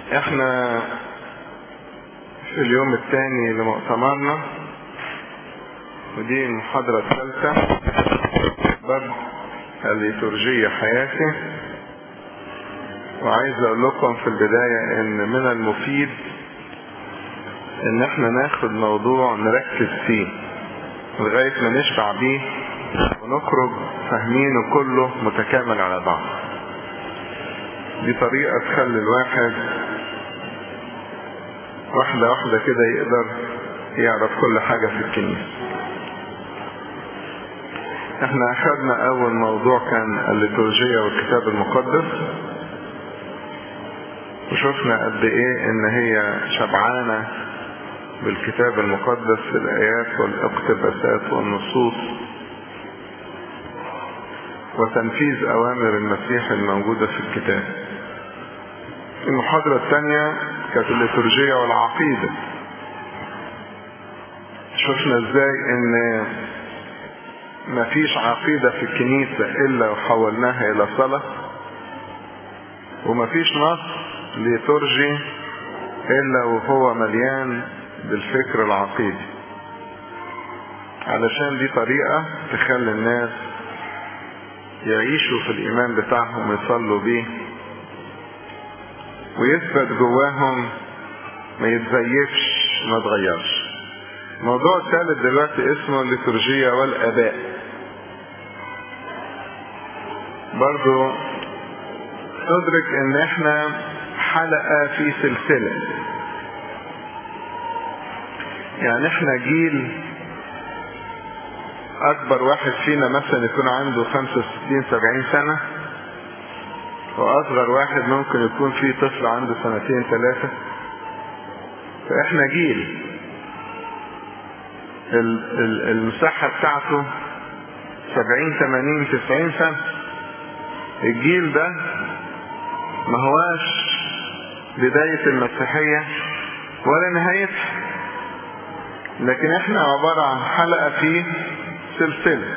احنا في اليوم الثاني لمؤتمرنا، ودي المحاضرة الثالثة باب الليتورجية حياتي. وعايز اقول لكم في البداية ان من المفيد ان احنا ناخد موضوع نركز فيه لغاية ما نشبع بيه ونخرج فاهمينه كله متكامل على بعض. دي طريقة تخلي الواحد واحدة واحدة كده يقدر يعرف كل حاجة في الكنيسة. احنا اخذنا اول موضوع كان الليتورجية والكتاب المقدس، وشفنا قد ايه ان هي شبعانة بالكتاب المقدس في الايات والاقتباسات والنصوص وتنفيذ اوامر المسيح الموجودة في الكتاب. المحاضرة الثانية كانت الليتورجية والعقيدة. شفنا ازاي ان مفيش عقيدة في الكنيسة الا وحولناها الى صلاة، ومفيش نص ليتورجي الا وهو مليان بالفكر العقيدي، علشان دي طريقة تخلي الناس يعيشوا في الايمان بتاعهم ويصلوا بيه ويثبت جواهم، ما يتزيفش ما تغيرش. الموضوع الثالث دلوقتي اسمه الليتورجية والاباء. برضو تدرك ان احنا حلقة في سلسلة، يعني احنا جيل اكبر واحد فينا مثلا يكون عنده 65-70 سنة، واصغر واحد ممكن يكون فيه طفل عنده 2-3. فاحنا جيل المساحة بتاعته 70-80-90 سنة. الجيل ده ما هواش بداية المسيحية ولا نهايتها، لكن احنا عبارة عن حلقة في سلسلة.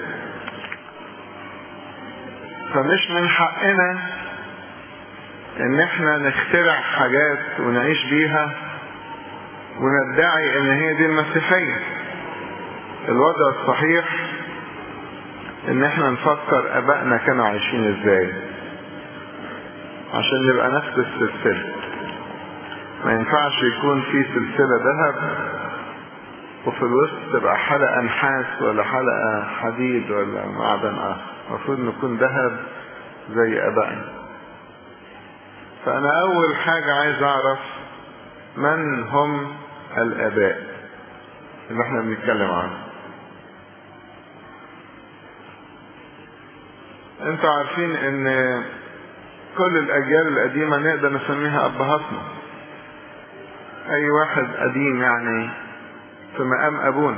فمش من حقنا ان احنا نخترع حاجات ونعيش بيها وندعي ان هي دي المسيحية. الوضع الصحيح ان احنا نفكر ابائنا كانوا عايشين ازاي عشان نبقى نفس السلسلة. ما ينفعش يكون في سلسلة ذهب وفي الوسط تبقى حلقة نحاس ولا حلقة حديد ولا معدن اخر. المفروض نكون ذهب زي ابائنا. فانا اول حاجة عايز اعرف من هم الاباء اللي احنا بنتكلم عنه. انتوا عارفين ان كل الاجيال القديمة نقدر نسميها ابهاتنا. اي واحد قديم يعني في مقام ابونا.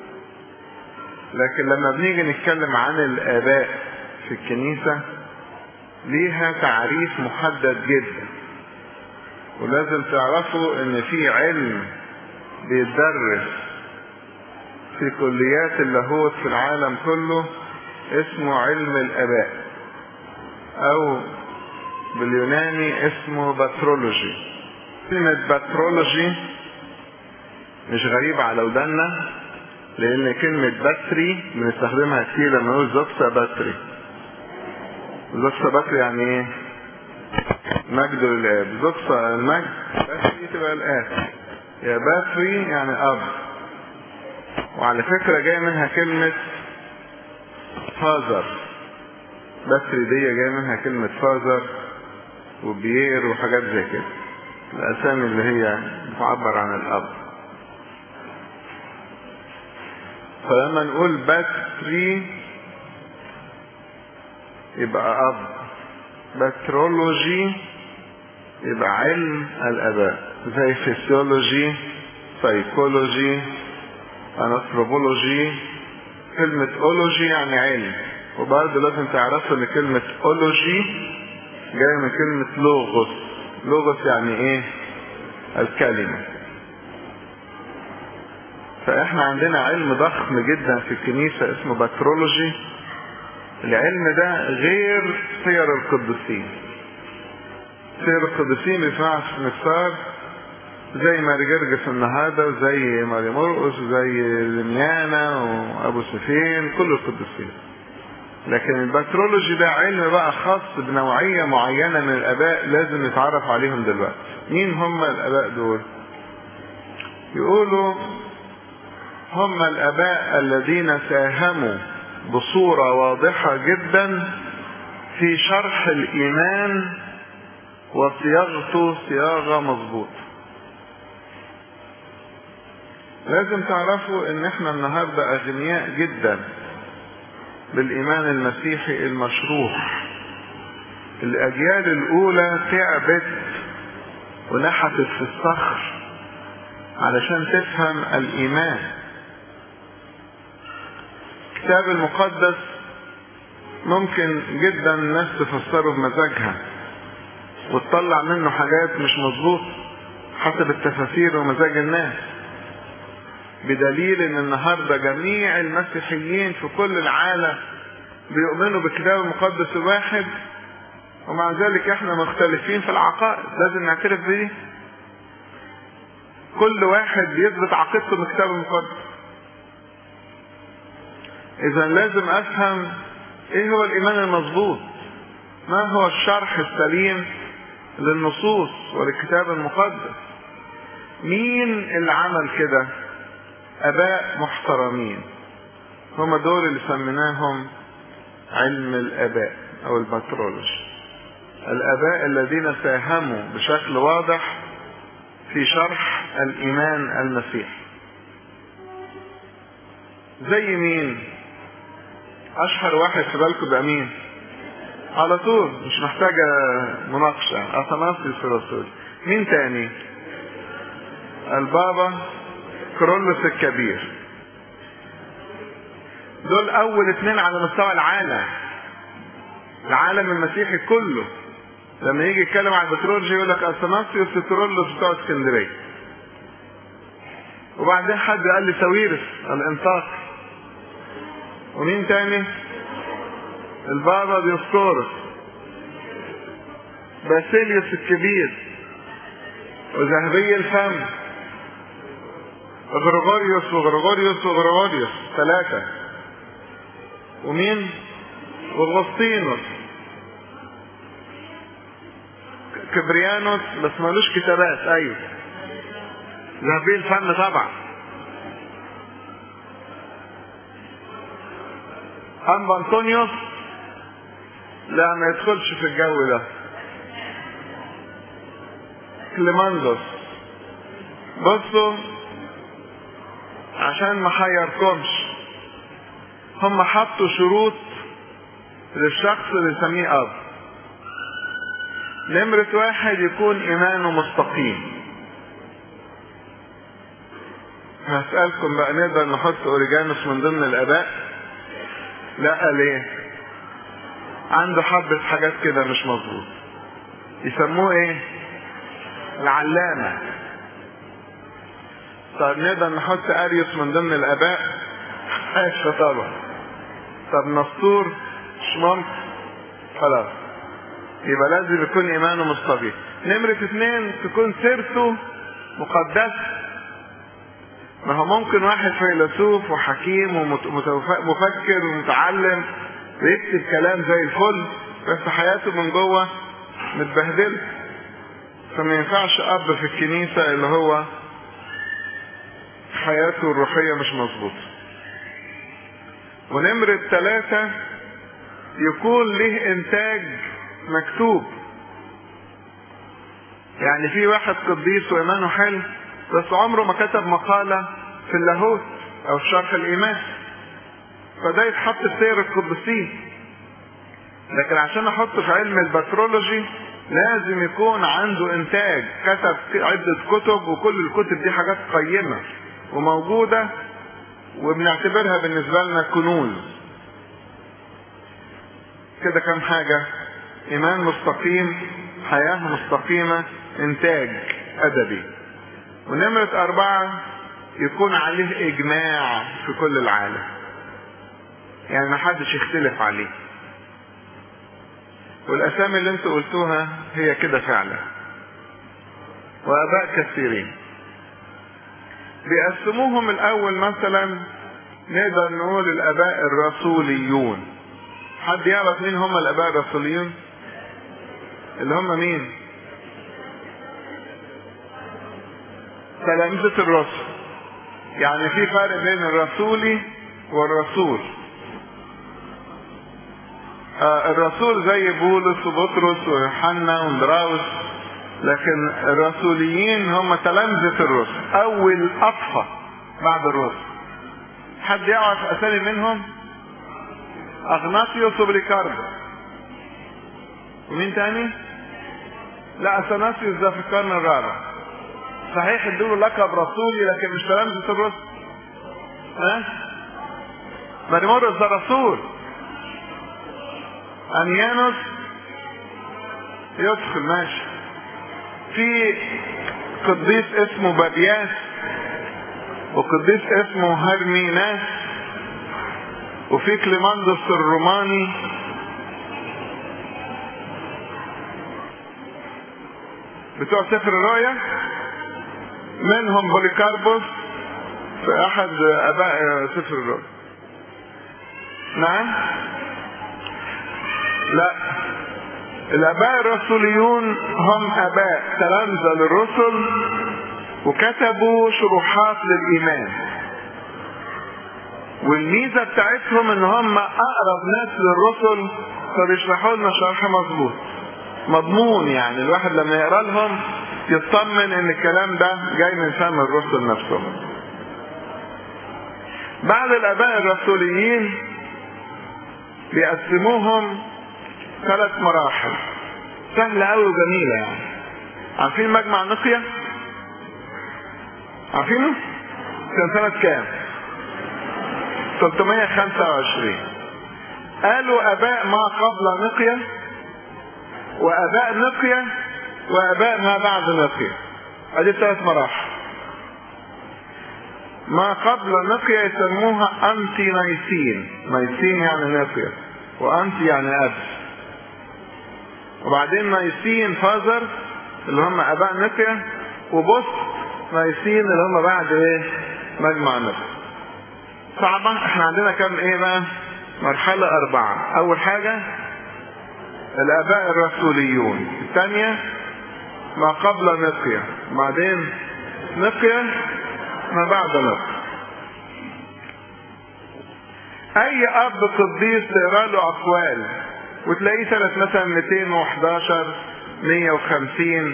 لكن لما بنيجي نتكلم عن الاباء في الكنيسة ليها تعريف محدد جدا، ولازم تعرفوا ان في علم بيتدرس في كليات اللاهوت في العالم كله اسمه علم الاباء، او باليوناني اسمه باترولوجي. كلمة باترولوجي مش غريبة على ودنا، لان كلمة باتري بنستخدمها كتير لما نقول زوكسا باتري. زوكسا باتري يعني ايه؟ مجد للاب. زوكسا المجد، باتري تبقى الاب. يا باتري يعني اب. وعلى فكرة جاي منها كلمة فازر. باتري دي جاي منها كلمة فازر وبيير وحاجات زي كده، الاسامي اللي هي بتعبر عن الاب. فلما نقول باتري يبقى اب، باترولوجي يبقى علم الاباء، زي فيسيولوجي، سايكولوجي، انثروبولوجي. كلمة اولوجي يعني علم. وبرضه لازم تعرفوا ان كلمة اولوجي جاية من كلمة لوغوس. لوغوس يعني ايه؟ الكلمة. فاحنا عندنا علم ضخم جدا في الكنيسة اسمه باترولوجي. العلم ده غير سير القديسين. سير القديسين بيسمعوا في النكسار زي ماري جرجس النهارده، زي ماري مرقس، زي لميانا وابو سفين، كل القديسين. لكن البترولوجي ده علم بقى خاص بنوعية معينة من الآباء لازم نتعرف عليهم دلوقتي. مين هم الآباء دول؟ يقولوا هم الآباء الذين ساهموا بصورة واضحة جدا في شرح الإيمان وصياغته صياغة مظبوطة. لازم تعرفوا ان احنا النهاردة اغنياء جدا بالإيمان المسيحي المشروح. الأجيال الأولى تعبت ونحتت في الصخر علشان تفهم الإيمان. الكتاب المقدس ممكن جدا الناس تفسره بمزاجها وتطلع منه حاجات مش مظبوط حسب التفاسير ومزاج الناس، بدليل ان النهارده جميع المسيحيين في كل العالم بيؤمنوا بالكتاب المقدس الواحد، ومع ذلك احنا مختلفين في العقائد. لازم نعترف بيه. كل واحد بيثبت عقيدته من الكتاب المقدس. اذا لازم افهم ايه هو الايمان المظبوط، ما هو الشرح السليم للنصوص وللكتاب المقدس. مين اللي عمل كده؟ اباء محترمين، هم دول اللي سميناهم علم الاباء او البترولوجي. الاباء الذين ساهموا بشكل واضح في شرح الايمان المسيحي. زي مين؟ اشهر واحد في بالكم ده مين؟ على طول مش محتاجة مناقشة، اثناسيوس الرسول. مين تاني؟ البابا كيرلس الكبير. دول اول اتنين على مستوى العالم المسيحي كله. لما يجي يتكلم عن البترولوجي يقول لك اثناسيوس وكيرلس بتوع اسكندريه. وبعدين حد قال لي ساويرس الانطاكي. ومين تاني؟ البابا ديوسكورس، باسيليوس الكبير، وذهبي الفم، غريغوريوس 3. ومين؟ واغسطينوس، كبريانوس بس مالوش كتابات. ايوه ذهبي الفم طبعا. أنبا أنطونيوس لا ما يدخلش في الجو ده. كليماندوس. بصوا عشان ما حيركمش، هم حطوا شروط للشخص اللي يسميه أب. نمرة 1 يكون إيمانه مستقيم. هسألكم بقى، نقدر نحط أوريجانوس من ضمن الآباء؟ لا. ليه؟ عنده حبة حاجات كده مش مظبوط. يسموه ايه؟ العلامة. طب نقدر نحط أريوس من ضمن الآباء؟ حاشا طبعا. طب نسطور؟ مش ممكن. خلاص يبقى لازم يكون إيمانه مستقيم. نمرة 2 تكون سيرته مقدسة. ما هو ممكن واحد فيلسوف وحكيم ومفكر ومتعلم ويكتب كلام زي الفل بس حياته من جوه متبهدله، فما ينفعش اب في الكنيسة اللي هو حياته الروحية مش مظبوطة. ونمرة 3 يكون له انتاج مكتوب. يعني في واحد قديس وإيمانه حلو بس عمره ما كتب مقالة في اللاهوت أو في شرح الإيمان، فده يتحط في سير القديسين. لكن عشان أحطه في علم البترولوجي لازم يكون عنده إنتاج، كتب عدة كتب، وكل الكتب دي حاجات قيمة وموجودة وبنعتبرها بالنسبة لنا كنوز. كده كم حاجة؟ إيمان مستقيم، حياة مستقيمة، إنتاج أدبي. ونمرة 4 يكون عليه إجماع في كل العالم، يعني ما حدش يختلف عليه. والاسامي اللي انتوا قلتوها هي كده فعلا، واباء كثيرين. بيقسموهم الاول مثلا نقدر نقول الاباء الرسوليون. حد يعرف مين هم الاباء الرسوليون؟ اللي هم مين؟ تلامذة الرسل. يعني في فرق بين الرسولي والرسول. الرسول زي بولس وبطرس ويوحنا واندراوس، لكن الرسوليين هم تلامذة الرسل، اول اطفى بعد الرسل. حد يعرف اسامي منهم؟ اغناطيوس وبوليكاربوس. ومين تاني؟ لا، اثناسيوس ده في القرن الرابع. صحيح ادوا له لقب رسولي لكن مش تلامذة الرسل. مريمورس ده رسول. انيانوس يدخل ماشي. في قديس اسمه بابياس، وقديس اسمه هرميناس، وفي كليماندوس الروماني، بتوع سفر الرؤيا. منهم بوليكاربوس في احد اباء سفر الرؤيا. نعم؟ لا، الاباء الرسوليون هم اباء تلامذة للرسل وكتبوا شروحات للايمان، والميزة بتاعتهم ان هم اقرب ناس للرسل، فبيشرحوا لنا شرح مظبوط مضمون. يعني الواحد لما يقرا لهم يطمن ان الكلام ده جاي من فم الرسل نفسهم. بعد الاباء الرسوليين بيقسموهم 3 مراحل سهلة قوي وجميلة. يعني عارفين مجمع نقيا؟ عارفينه؟ كان سنة كام؟ 325. قالوا اباء ما قبل نقيا، واباء نقيا، واباء ما بعد نقيا. ادي 3 مراحل. ما قبل نقيا يسموها انتي نايسين. نايسين يعني نقيا، وانتي يعني اب. وبعدين نايسين فازر اللي هم اباء نقيا، وبص نايسين اللي هم بعد ايه؟ مجمع نقيا. صعبة. احنا عندنا كم ايه بقى؟ مرحلة 4. اول حاجة الاباء الرسوليون، الثانية ما قبل نقيا، بعدين نقيا، ما بعد نقيا. اي اب قديس تقرا له اقوال وتلاقيه سنة مثلا 211 150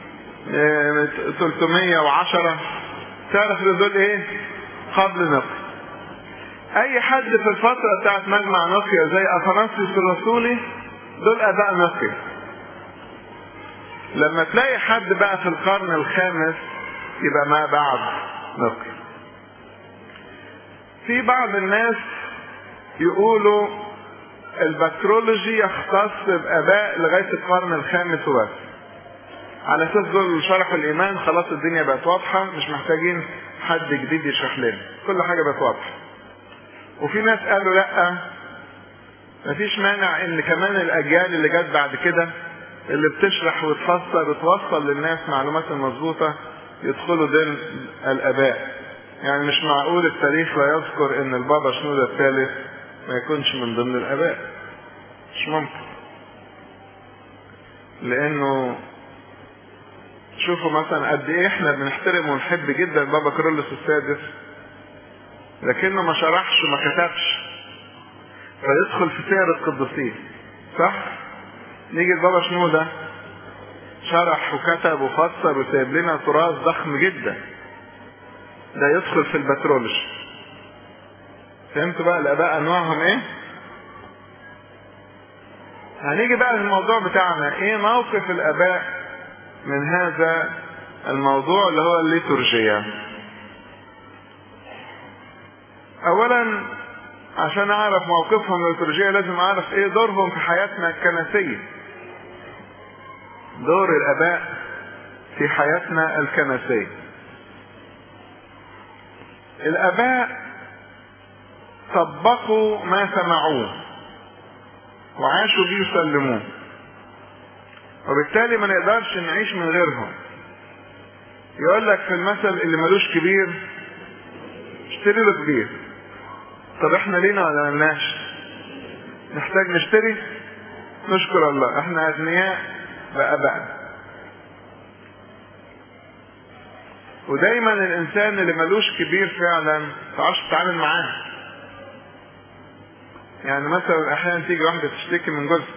310، تعرف دول ايه؟ قبل نقيا. اي حد في الفترة بتاعت مجمع نقيا زي اثناسيوس الرسولي، دول اباء نقيا. لما تلاقي حد بقى في القرن الخامس يبقى ما بعد نقيا. في بعض الناس يقولوا البترولوجي يختص باباء لغاية القرن الخامس وبس، على اساس دول شرحوا الايمان خلاص الدنيا بقت واضحة، مش محتاجين حد جديد يشرح لنا، كل حاجة بقت واضحة. وفي ناس قالوا لا، مفيش مانع ان كمان الاجيال اللي جت بعد كده اللي بتشرح وتفسر وتوصل للناس معلومات مظبوطة يدخلوا ضمن الاباء. يعني مش معقول التاريخ لا يذكر ان البابا شنودة الثالث ما يكونش من ضمن الاباء، مش ممكن. لانه شوفوا مثلا قد ايه احنا بنحترم ونحب جدا بابا كيرلس السادس، لكنه ما شرحش وما كتبش، فيدخل في سير القديسين، صح؟ نيجي البابا شنودة شرح وكتب وفسر وسايب لنا تراث ضخم جدا، ده يدخل في البترولوجي. فهمتوا بقى الاباء انواعهم ايه؟ هنيجي بقى للموضوع بتاعنا، ايه موقف الاباء من هذا الموضوع اللي هو الليتورجية. اولا عشان اعرف موقفهم من الليتورجية لازم اعرف ايه دورهم في حياتنا الكنسية. دور الاباء في حياتنا الكنسية. الاباء طبقوا ما سمعوه وعاشوا بيه وسلموه. وبالتالي ما نقدرش نعيش من غيرهم. يقول لك في المثل اللي ملوش كبير اشتري له كبير. طب احنا لينا ولا ملناش؟ نحتاج نشتري؟ نشكر الله احنا اغنياء بقى. ودايما الانسان اللي ملوش كبير فعلا متعرفش تتعامل معاه. يعني مثلا احيانا تيجي واحده تشتكي من جوزها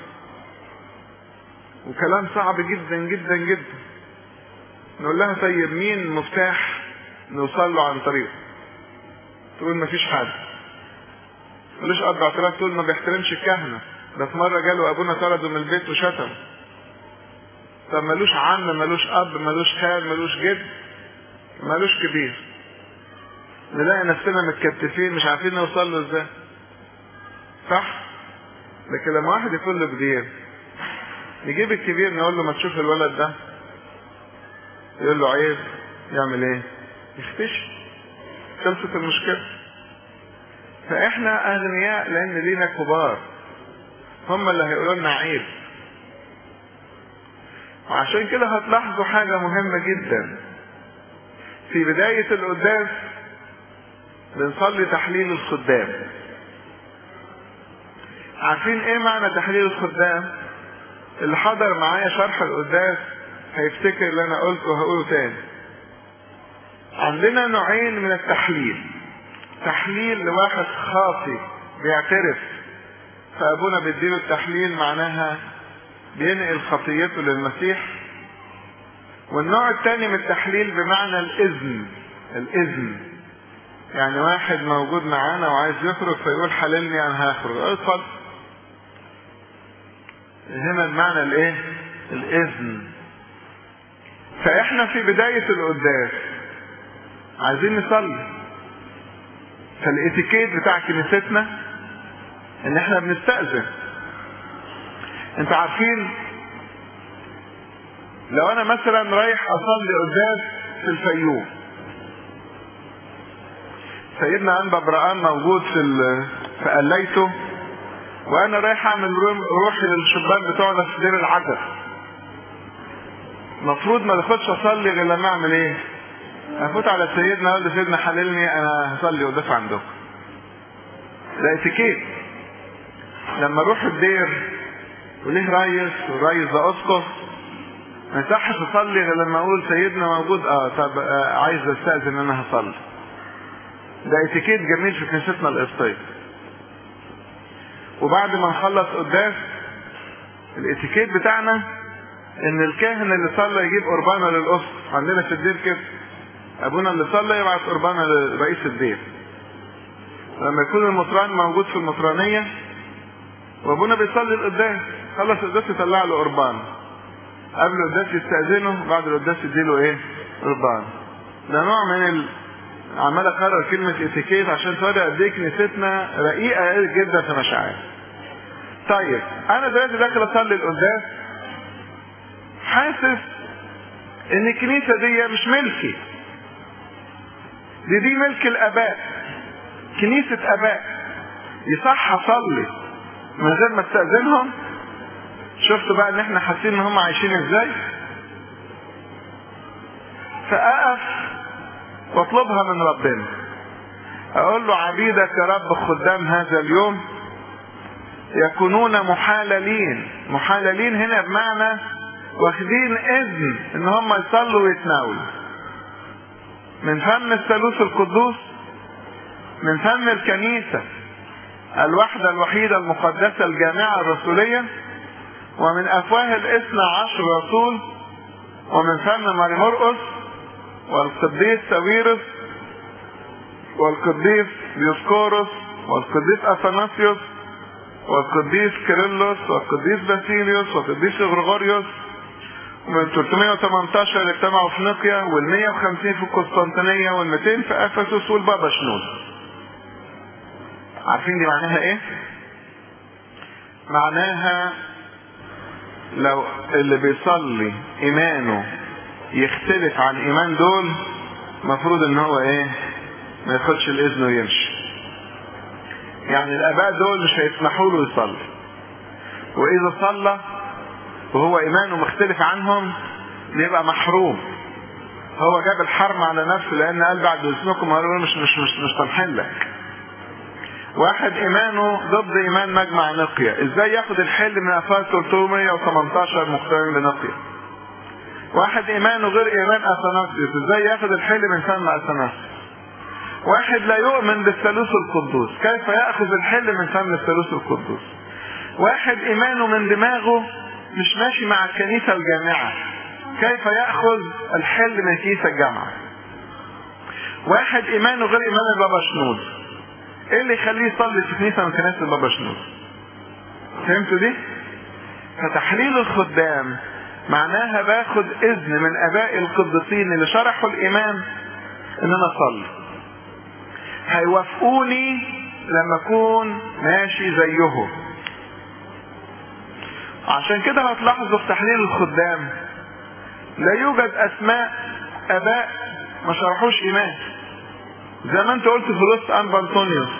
وكلام صعب جدا جدا جدا، نقول لها طيب مين المفتاح نوصل له عن طريقه؟ تقول مفيش حد. ملوش اب اعتراف، تقول ما بيحترمش الكهنه، ده في مره جاله ابونا طرده من البيت وشتم. طب ملوش عم، ملوش اب، ملوش خال، ملوش جد، ملوش كبير. نلاقي نفسنا متكتفين مش عارفين نوصل له ازاي. صح؟ لكن لما واحد يكون له كبير نجيب الكبير نقول له ما تشوف الولد ده، يقول له عيب، يعمل ايه؟ يختشي. خلصت المشكله. فاحنا اغنياء لان لينا كبار هم اللي هيقولوا لنا عيب. وعشان كده هتلاحظوا حاجه مهمه جدا. في بدايه القداس بنصلي تحليل الخدام. عارفين ايه معنى تحليل الخدام؟ اللي حضر معايا شرح القداس هيفتكر اللي انا قلته وهقوله تاني. عندنا نوعين من التحليل. تحليل لواحد خاطي بيعترف فابونا بيديله التحليل، معناها بينقل خطيته للمسيح. والنوع الثاني من التحليل بمعنى الاذن. يعني واحد موجود معانا وعايز يخرج فيقول حللني انا هخرج، اتفضل. هنا المعنى الايه؟ الاذن. فاحنا في بداية القداس عايزين نصلي. فالاتيكيت بتاع كنيستنا ان احنا بنستأذن. انتوا عارفين لو انا مثلا رايح اصلي قداس في الفيوم، سيدنا انبا برقان موجود في قليته، وانا رايح اعمل روحي للشبان بتوعنا في دير العجل، المفروض ما دخلش اصلي غير لما اعمل ايه؟ افوت على سيدنا اقول لسيدنا حللني انا هصلي قداس عندكم. ده اتيكيت. لما اروح الدير وليه ريس والريس ده اسقف، ما يصحش اصلي غير لما اقول سيدنا موجود. طب عايز استاذن ان انا هصلي. ده اتيكيت جميل في كنيستنا القبطيه. وبعد ما نخلص قداس الاتيكيت بتاعنا ان الكاهن اللي صلى يجيب قربانه للاسقف. عندنا في الدير كده ابونا اللي صلى يبعت قربانه لرئيس الدير. لما يكون المطران موجود في المطرانيه وابونا بيصلي القداس، خلص القداس يطلع له قربان، قبل القداس يستاذنه، بعد القداس يديله ايه؟ قربان. ده نوع من عمال اكرر كلمه اتيكيت عشان توري قد ايه كنيستنا رقيقه جدا في مشاعرها. طيب انا دلوقتي داخل اصلي القداس حاسس ان الكنيسه دي مش ملكي، دي ملك الاباء، كنيسه اباء. يصح اصلي من غير ما استاذنهم؟ شفتوا بقى ان احنا حاسين ان هم عايشين ازاي؟ فاقف واطلبها من ربنا، اقول له عبيدك يا رب خدام هذا اليوم يكونون محللين هنا بمعنى واخدين اذن ان هم يصلوا ويتناولوا من فم الثالوث القدوس، من فم الكنيسة الوحدة الوحيدة المقدسة الجامعة الرسولية، ومن افواه 12 رسول، ومن فم ماري مرقس والقديس ساويرس والقديس ديوسكوروس والقديس اثناسيوس والقديس كيرلس والقديس باسيليوس والقديس غريغوريوس. ومن 318 اجتمعوا في نيقيا، وال150 في القسطنطينية، وال200 في افسس، والبابا شنود. عارفين دي معناها ايه؟ معناها لو اللي بيصلي ايمانه يختلف عن ايمان دول، مفروض ان هو ايه؟ ما ياخدش الاذن ويمشي. يعني الاباء دول مش هيسمحوا له يصلي، واذا صلى وهو ايمانه مختلف عنهم يبقى محروم. هو جاب الحرم على نفسه لان قال بعد اذنكم قالوا مش سامحين لك. واحد ايمانه ضد ايمان مجمع نقية، ازاي ياخد الحل من افاس 318 مقترن لنقية؟ واحد ايمانه غير ايمان اثناسيوس، ازاي ياخد الحل من فم اثناسيوس؟ واحد لا يؤمن بالثالوث القدوس، كيف ياخذ الحل من فم الثالوث القدوس؟ واحد ايمانه من دماغه مش ماشي مع الكنيسة الجامعة، كيف ياخذ الحل من كنيسة الجامعة؟ واحد ايمانه غير ايمان البابا شنود، ايه اللي يخليه يصلي في كنيسة من كنائس البابا شنود؟ فهمتوا دي؟ فتحليل الخدام معناها باخد اذن من اباء القديسين اللي شرحوا الايمان ان انا اصلي، هيوافقوني لما اكون ماشي زيهم. عشان كده هتلاحظوا في تحليل الخدام لا يوجد اسماء اباء ما شرحوش ايمان، زي ما انت قلت في وسط انبا انطونيوس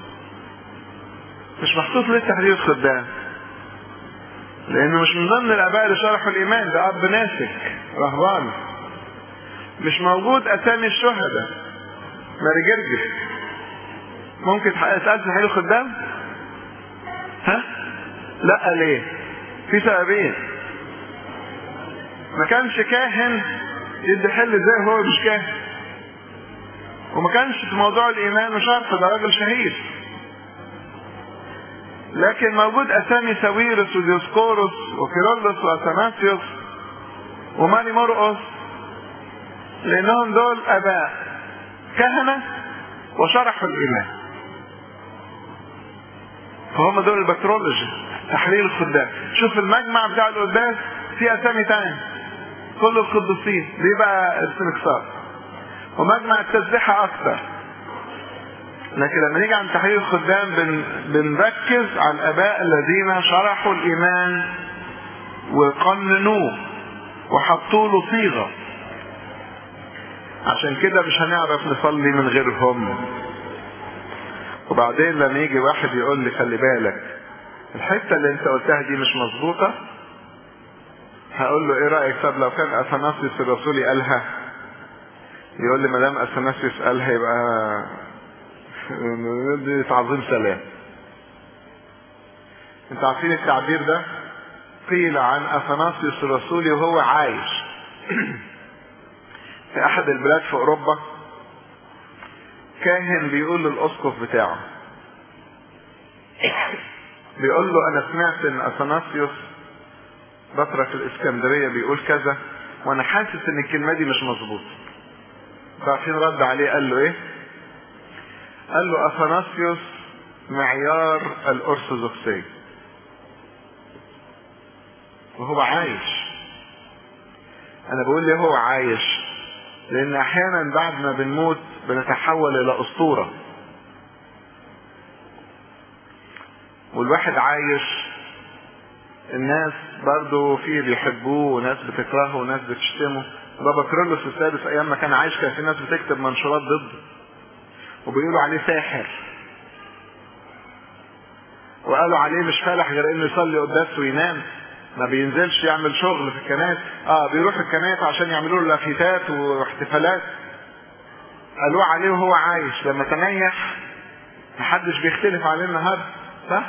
مش محطوط ليه تحليل الخدام، لانه مش من ضمن الاباء اللي شرحوا الايمان، ده اب ناسك رهبان. مش موجود اسامي الشهداء ماري جرجس، ممكن تسأل تحليل الخدام؟ ها؟ لا، ليه؟ في سببين. ما كانش كاهن يدي حل زي هو مش كاهن، وما كانش في موضوع الايمان وشرح، ده راجل شهيد. لكن موجود اسامي ساويرس وديوسكوروس وكيرلس واثناسيوس وماري مرقس، لانهم دول اباء كهنة وشرحوا الايمان، فهم دول البترولوجي تحليل الخدام. شوف المجمع بتاع القداس في اسامي تاني كل القديسين، دي بقى السنكسار، ومجمع التسبيحة اكتر. لكن لما نيجي عن تحليل الخدام بنركز على الاباء الذين شرحوا الايمان وقننوه وحطوا له صيغة. عشان كده مش هنعرف نصلي من غيرهم. وبعدين لما يجي واحد يقول لي خلي بالك الحتة اللي انت قلتها دي مش مظبوطة، هقول له ايه رأيك طب لو كان اثناسيوس الرسولي قالها؟ يقول لي ما دام اثناسيوس قالها يبقى دي تعظيم سلام. انت عارفين التعبير ده قيل عن اثناسيوس الرسولي وهو عايش في احد البلاد في اوروبا. كاهن بيقول للاسقف بتاعه، بيقول له انا سمعت ان اثناسيوس بطرك الاسكندرية بيقول كذا وانا حاسس ان الكلمة دي مش مظبوط. عارفين رد عليه قال له ايه؟ قال له اثناسيوس معيار الارثوذكسية وهو عايش. انا بقول ليه هو عايش؟ لان احيانا بعد ما بنموت بنتحول الى اسطورة، والواحد عايش الناس برضو فيه بيحبوه وناس بتكرهه وناس بتشتمه. بابا كيرلس السادس ايام ما كان عايش كان في ناس بتكتب منشورات ضده وبيقولوا عليه ساحر، وقالوا عليه مش فالح غير انه يصلي قداس وينام، ما بينزلش يعمل شغل في الكنائس. بيروح الكنائس عشان يعملوا له لافتات واحتفالات. قالوا عليه وهو عايش، لما تنيح محدش بيختلف عليه النهارده، صح؟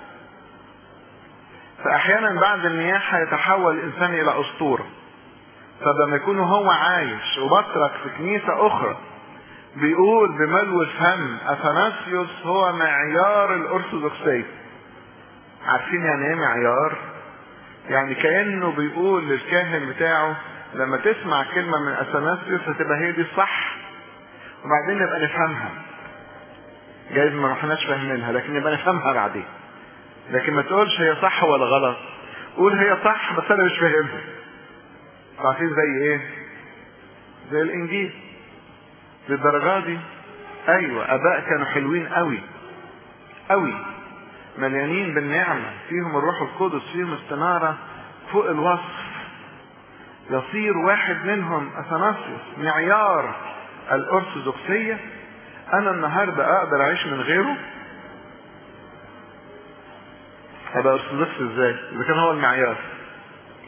فاحيانا بعد النياحة يتحول الانسان الى اسطورة. فلما يكون هو عايش وبطرك في كنيسة اخرى بيقول بملو الفم اثناسيوس هو معيار الارثوذكسية. عارفين يعني ايه معيار؟ يعني كأنه بيقول للكاهن بتاعه لما تسمع كلمة من اثناسيوس هتبقى هي دي الصح، وبعدين نبقى نفهمها. جايز ما رحناش فاهمينها لكن نبقى نفهمها بعدين. لكن ما تقولش هي صح ولا غلط، قول هي صح بس انا مش فاهمها. عارفين زي ايه؟ زي الانجيل للدرجة دي. ايوه اباء كانوا حلوين قوي قوي، مليانين بالنعمة، فيهم الروح القدس، فيهم استنارة فوق الوصف. يصير واحد منهم اثناسيوس معيار الارثوذكسية. انا النهاردة اقدر اعيش من غيره؟ ابقى ارثوذكس ازاي اذا كان هو المعيار؟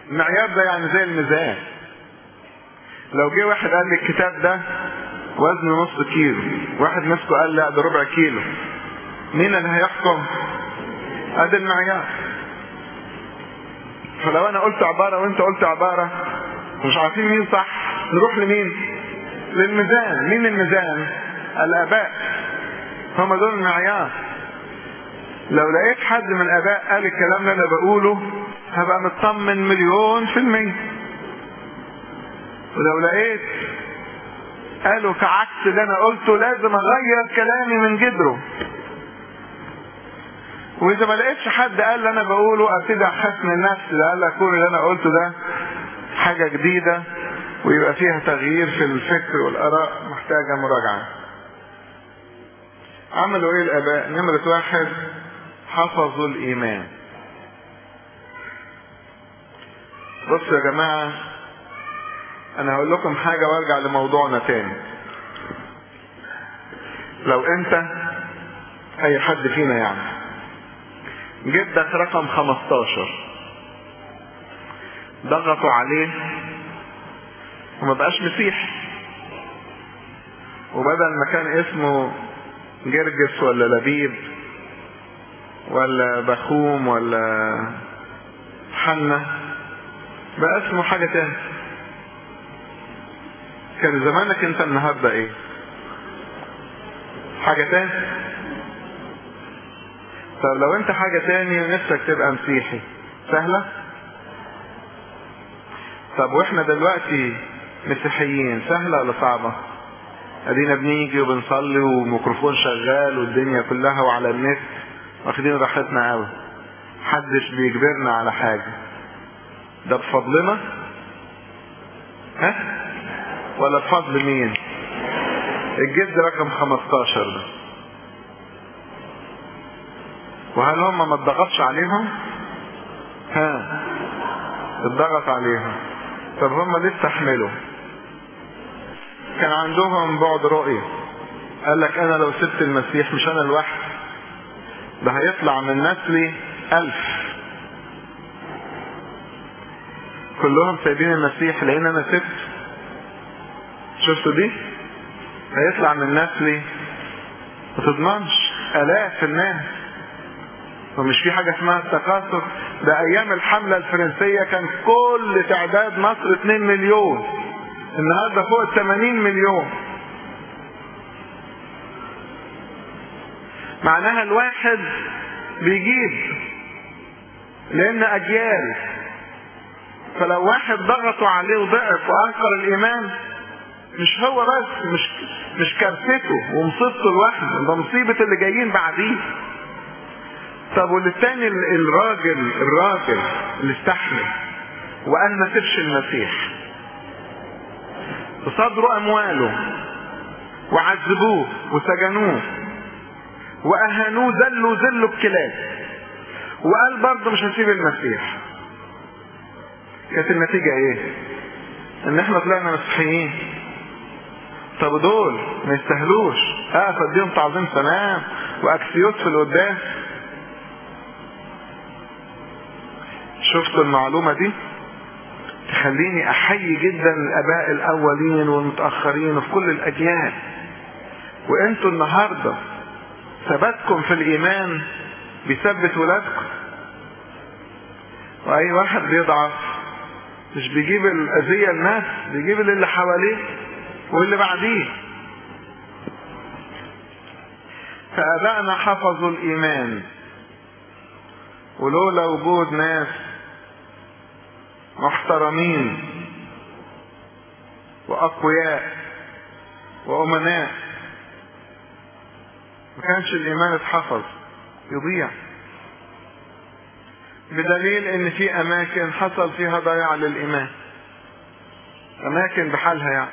المعيار ده يعني زي الميزان. لو جه واحد قال لي الكتاب ده وزنه نص كيلو، واحد مسكه قال لا ده ربع كيلو، مين اللي هيحكم؟ ادي المعيار. فلو انا قلت عبارة وانت قلت عبارة مش عارفين مين صح، نروح لمين؟ للميزان. مين الميزان؟ الاباء، هم دول المعيار. لو لقيت حد من الاباء قال الكلام اللي انا بقوله هبقى مطمن 100%. ولو لقيت قالوا كعكس اللي انا قلته لازم اغير كلامي من جذره. واذا ما لقيتش حد قال اللي انا بقوله ابتدي احس من نفسي لألا اكون اللي انا قلته ده حاجة جديدة ويبقى فيها تغيير في الفكر والاراء محتاجة مراجعة. عملوا ايه الاباء؟ نمرة 1 حفظوا الايمان. بصوا يا جماعة، انا هقول لكم حاجة وارجع لموضوعنا تاني. لو انت اي حد فينا يعني جدك رقم 15 ضغطوا عليه وما بقاش مسيحي، وبدل ما كان اسمه جرجس ولا لبيب ولا بخوم ولا حنة بقى اسمه حاجة تاني، كان زمانك انت النهاردة ايه؟ حاجة تاني. طب لو انت حاجة تاني ونفسك تبقى مسيحي سهلة؟ طب واحنا دلوقتي مسيحيين سهلة ولا صعبة؟ ادينا بنيجي وبنصلي وميكروفون شغال والدنيا كلها وعلى النت واخدين راحتنا قوي، محدش بيجبرنا على حاجة. ده بفضلنا؟ ها؟ ولا بفضل مين؟ الجد رقم 15 ده. وهل هم ما اتضغطش عليهم؟ ها؟ اتضغط عليهم. طب هم ليه استحملوا؟ كان عندهم بعد رؤية، قال لك انا لو سبت المسيح مش انا الواحد، ده هيطلع من نسلي 1000 كلهم سايبين المسيح لان انا سبت. شفتوا دي؟ هيطلع من نسلي ما تضمنش آلاف الناس. ومش في حاجة اسمها التكاثر. ده ايام الحملة الفرنسية كان كل تعداد مصر 2 مليون، النهاردة فوق 80 مليون. معناها الواحد بيجيب لان اجيال. فلو واحد ضغطوا عليه وضعف وانكر الايمان مش هو بس، مش كارثته ومصيبته لوحده، ده مصيبة اللي جايين بعديه. طب والتاني الراجل اللي استحمل وقال ما سيبش المسيح، وصدروا امواله وعذبوه وسجنوه واهانوه ذلوا الكلاب، وقال برضه مش هسيب المسيح، كانت النتيجة ايه؟ ان احنا طلعنا مسيحيين. طب دول ما يستاهلوش اديهم تعظيم سلام واكسيوس في القداس. شفتوا المعلومة دي؟ تخليني احيي جدا الاباء الاولين والمتأخرين وفي كل الاجيال. وانتوا النهاردة ثباتكم في الايمان بيثبت ولادكم. واي واحد بيضعف مش بيجيب الاذية الناس، بيجيب اللي حواليه واللي بعديه. فابائنا حفظوا الايمان، ولولا وجود ناس محترمين واقوياء وامناء ما كانش الايمان اتحفظ، يضيع. بدليل ان في اماكن حصل فيها ضياع للايمان، اماكن بحالها يعني.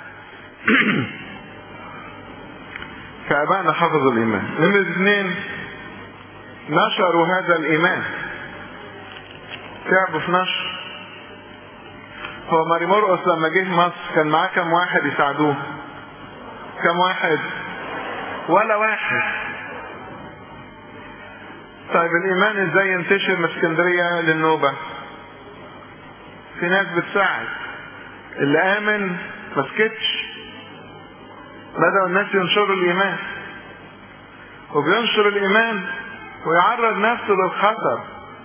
فابائنا حفظوا الايمان. نمرة 2 نشروا هذا الايمان، تعبوا في نشر. هو ماري مرقس لما جه مصر كان معاه كم واحد يساعدوه؟ كم واحد؟ ولا واحد. طيب الايمان ازاي ينتشر من اسكندرية للنوبة؟ في ناس بتساعد. اللي آمن ما سكتش، بدأوا الناس ينشروا الإيمان، وبينشر الإيمان ويعرض نفسه للخطر.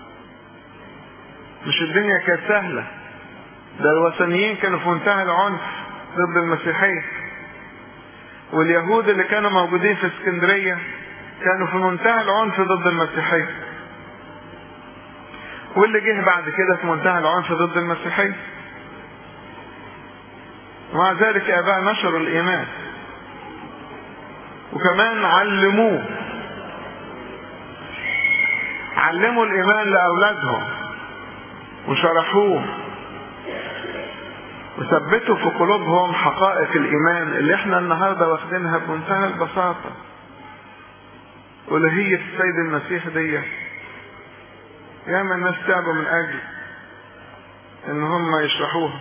مش الدنيا كانت سهلة، ده الوثنيين كانوا في منتهى العنف ضد المسيحية، واليهود اللي كانوا موجودين في اسكندرية كانوا في منتهى العنف ضد المسيحية، واللي جه بعد كده في منتهى العنف ضد المسيحية. ومع ذلك آباء نشروا الإيمان، وكمان علموا الإيمان لأولادهم وشرحوه، وثبتوا في قلوبهم حقائق الإيمان اللي احنا النهاردة واخدينها بمنتهى البساطة. ألوهية السيد المسيح دي ياما الناس تعبوا من أجل إن هم يشرحوها.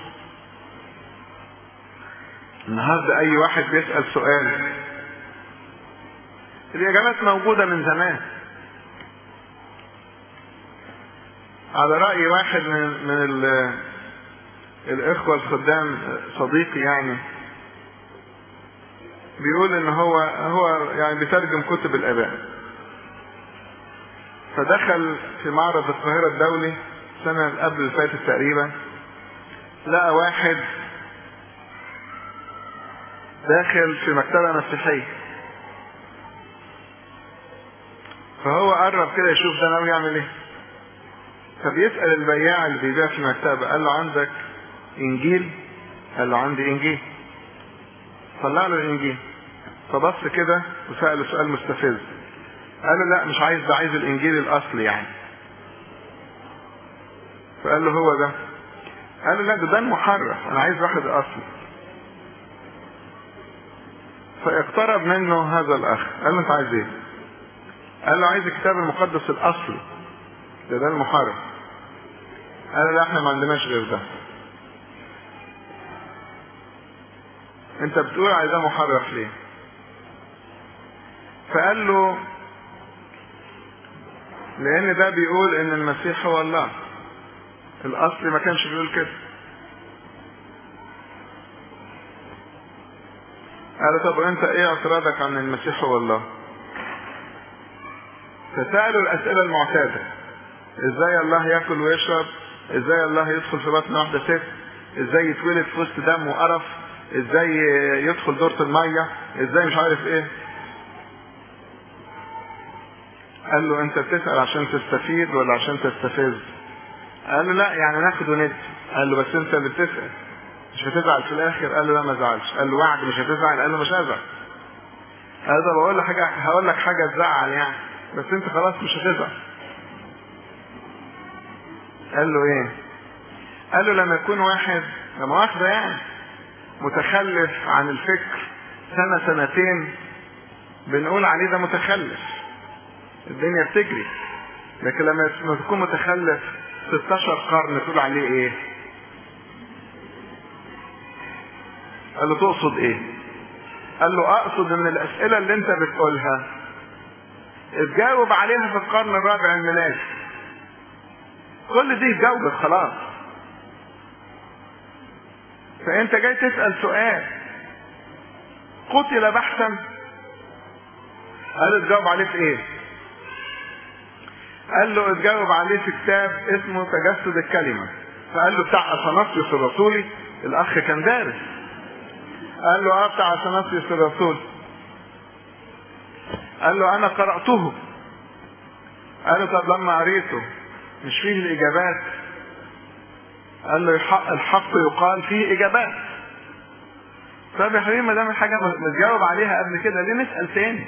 النهاردة أي واحد بيسأل سؤال الإجابات موجودة من زمان. على رأي واحد من الإخوة الخدام، صديقي يعني، بيقول إن هو يعني بيترجم كتب الآباء، فدخل في معرض القاهرة الدولي السنة قبل اللي فاتت تقريبا، لقى واحد داخل في مكتبة مسيحية، فهو قرب كده يشوف ده ناوي يعمل ايه، فبيسأل البياع اللي بيبيع في المكتبة، قال له عندك انجيل؟ قال له عندي انجيل. طلع له الانجيل، فبص كده وسأله سؤال مستفز، قال له لا مش عايز ده، عايز الانجيل الاصلي يعني. فقال له هو ده؟ قال له لا ده المحرف، انا عايز واحد اصلي. فاقترب منه هذا الاخ، قال له انت عايز ايه؟ قال له عايز الكتاب المقدس الاصلي، ده المحرف. قال له لا احنا ما عندناش غير ده. انت بتقول عايزاه محرف ليه؟ فقال له لان ده بيقول ان المسيح هو الله، الاصل ما كانش بيقول كده. قال له طب وانت ايه اعتراضك عن المسيح هو الله؟ فسألوا الاسئلة المعتادة، ازاي الله ياكل ويشرب؟ ازاي الله يدخل في بطن واحدة ست؟ ازاي يتولد في وسط دم وقرف؟ ازاي يدخل دورة المية؟ ازاي مش عارف ايه؟ قال له انت بتسأل عشان تستفيد ولا عشان تستفز؟ قال له لا يعني ناخد وندي. قال له بس انت اللي بتسأل، مش هتزعل في الاخر؟ قال له لا ما زعلش. قال له وعد مش هتزعل؟ قال له مش هزعل. قال له بقول لك حاجة، هقول لك حاجة تزعل يعني، بس انت خلاص مش هتزعل. قال له ايه؟ قال له لما يكون واحد لما واخده يعني متخلف عن الفكر سنة سنتين بنقول عليه ده متخلف، الدنيا بتجري. لكن لما تكون متخلف 16 قرن تقول عليه ايه؟ قال له تقصد ايه؟ قال له اقصد ان الاسئلة اللي انت بتقولها اتجاوب عليها في القرن الرابع الميلادي، كل دي اتجاوبت خلاص. فانت جاي تسأل سؤال قتل بحثا، قال له تجاوب عليه في ايه؟ قال له اتجاوب عليه في كتاب اسمه تجسد الكلمة. فقال له بتاع اثناسيوس الرسولي، الاخ كان دارس. قال له بتاع اثناسيوس الرسولي. قال له انا قرأته. قال له طب لما قريته مش فيه الاجابات؟ قال له الحق يقال فيه اجابات. طب يا حبيبي ما دام الحاجه متجاوب عليها قبل كده ليه نسال تاني؟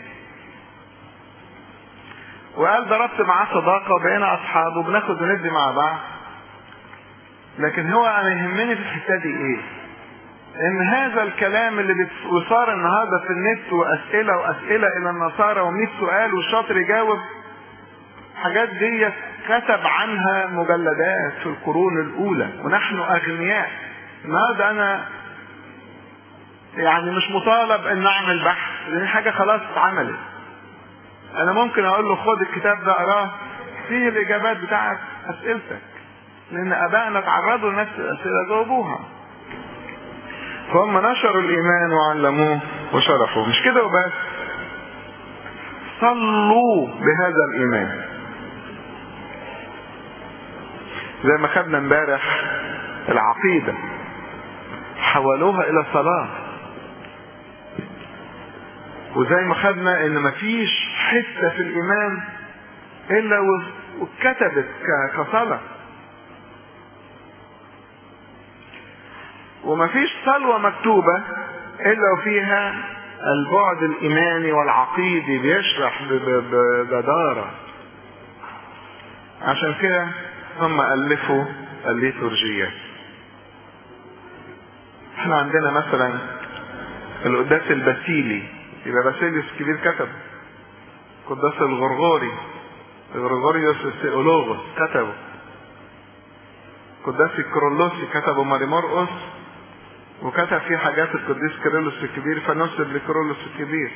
وقال ضربت معاه صداقه وبقينا اصحاب وبناخد وندي مع بعض. لكن هو انا يهمني في الحته دي ايه؟ ان هذا الكلام اللي وصار النهارده في النت واسئله الى النصارى و100 سؤال والشاطر يجاوب، حاجات دي كتب عنها مجلدات في القرون الاولى ونحن اغنياء. النهارده انا يعني مش مطالب ان اعمل بحث لان حاجه خلاص اتعملت. انا ممكن اقول له خد الكتاب ده اقراه فيه الاجابات بتاعت اسئلتك. لان ابائنا تعرضوا لنفس الاسئله جاوبوها. فهم نشروا الايمان وعلموه وشرفوه. مش كده وبس، صلوا بهذا الايمان. زي ما خدنا امبارح العقيده حولوها الى صلاه، وزي ما خدنا ان مفيش حته في الايمان الا واتكتبت كصلاه، ومفيش صلوه مكتوبه الا وفيها البعد الايماني والعقيدي بيشرح بجداره. عشان كده هم الفوا الليتورجيات. احنا عندنا مثلا القداس الباسيلي، يبقى باسيليوس الكبير كتب. قداس الغرغوري، غرغوريوس الثيولوغوس كتبه. قداس الكرولوسي كتبه ماري مرقس، وكتب فيه حاجات القديس كيرلس الكبير فنسب لكيرلس الكبير،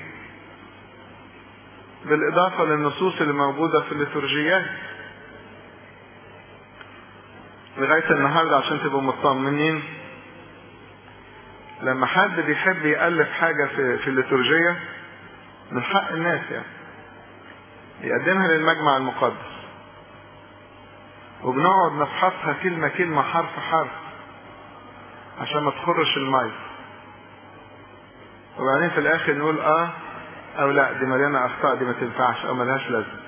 بالاضافه للنصوص اللي موجوده في الليتورجيات لغايه النهارده. عشان تبقوا مطمنين، لما حد بيحب يألف حاجه في الليتورجيه من حق الناس يعني يقدمها للمجمع المقدس، وبنقعد نفحصها كلمه كلمه حرف حرف عشان ما تخرش الميه، وبعدين في الاخر نقول او لا دي مليانه اخطاء، دي ما تنفعش او ملهاش لازمه.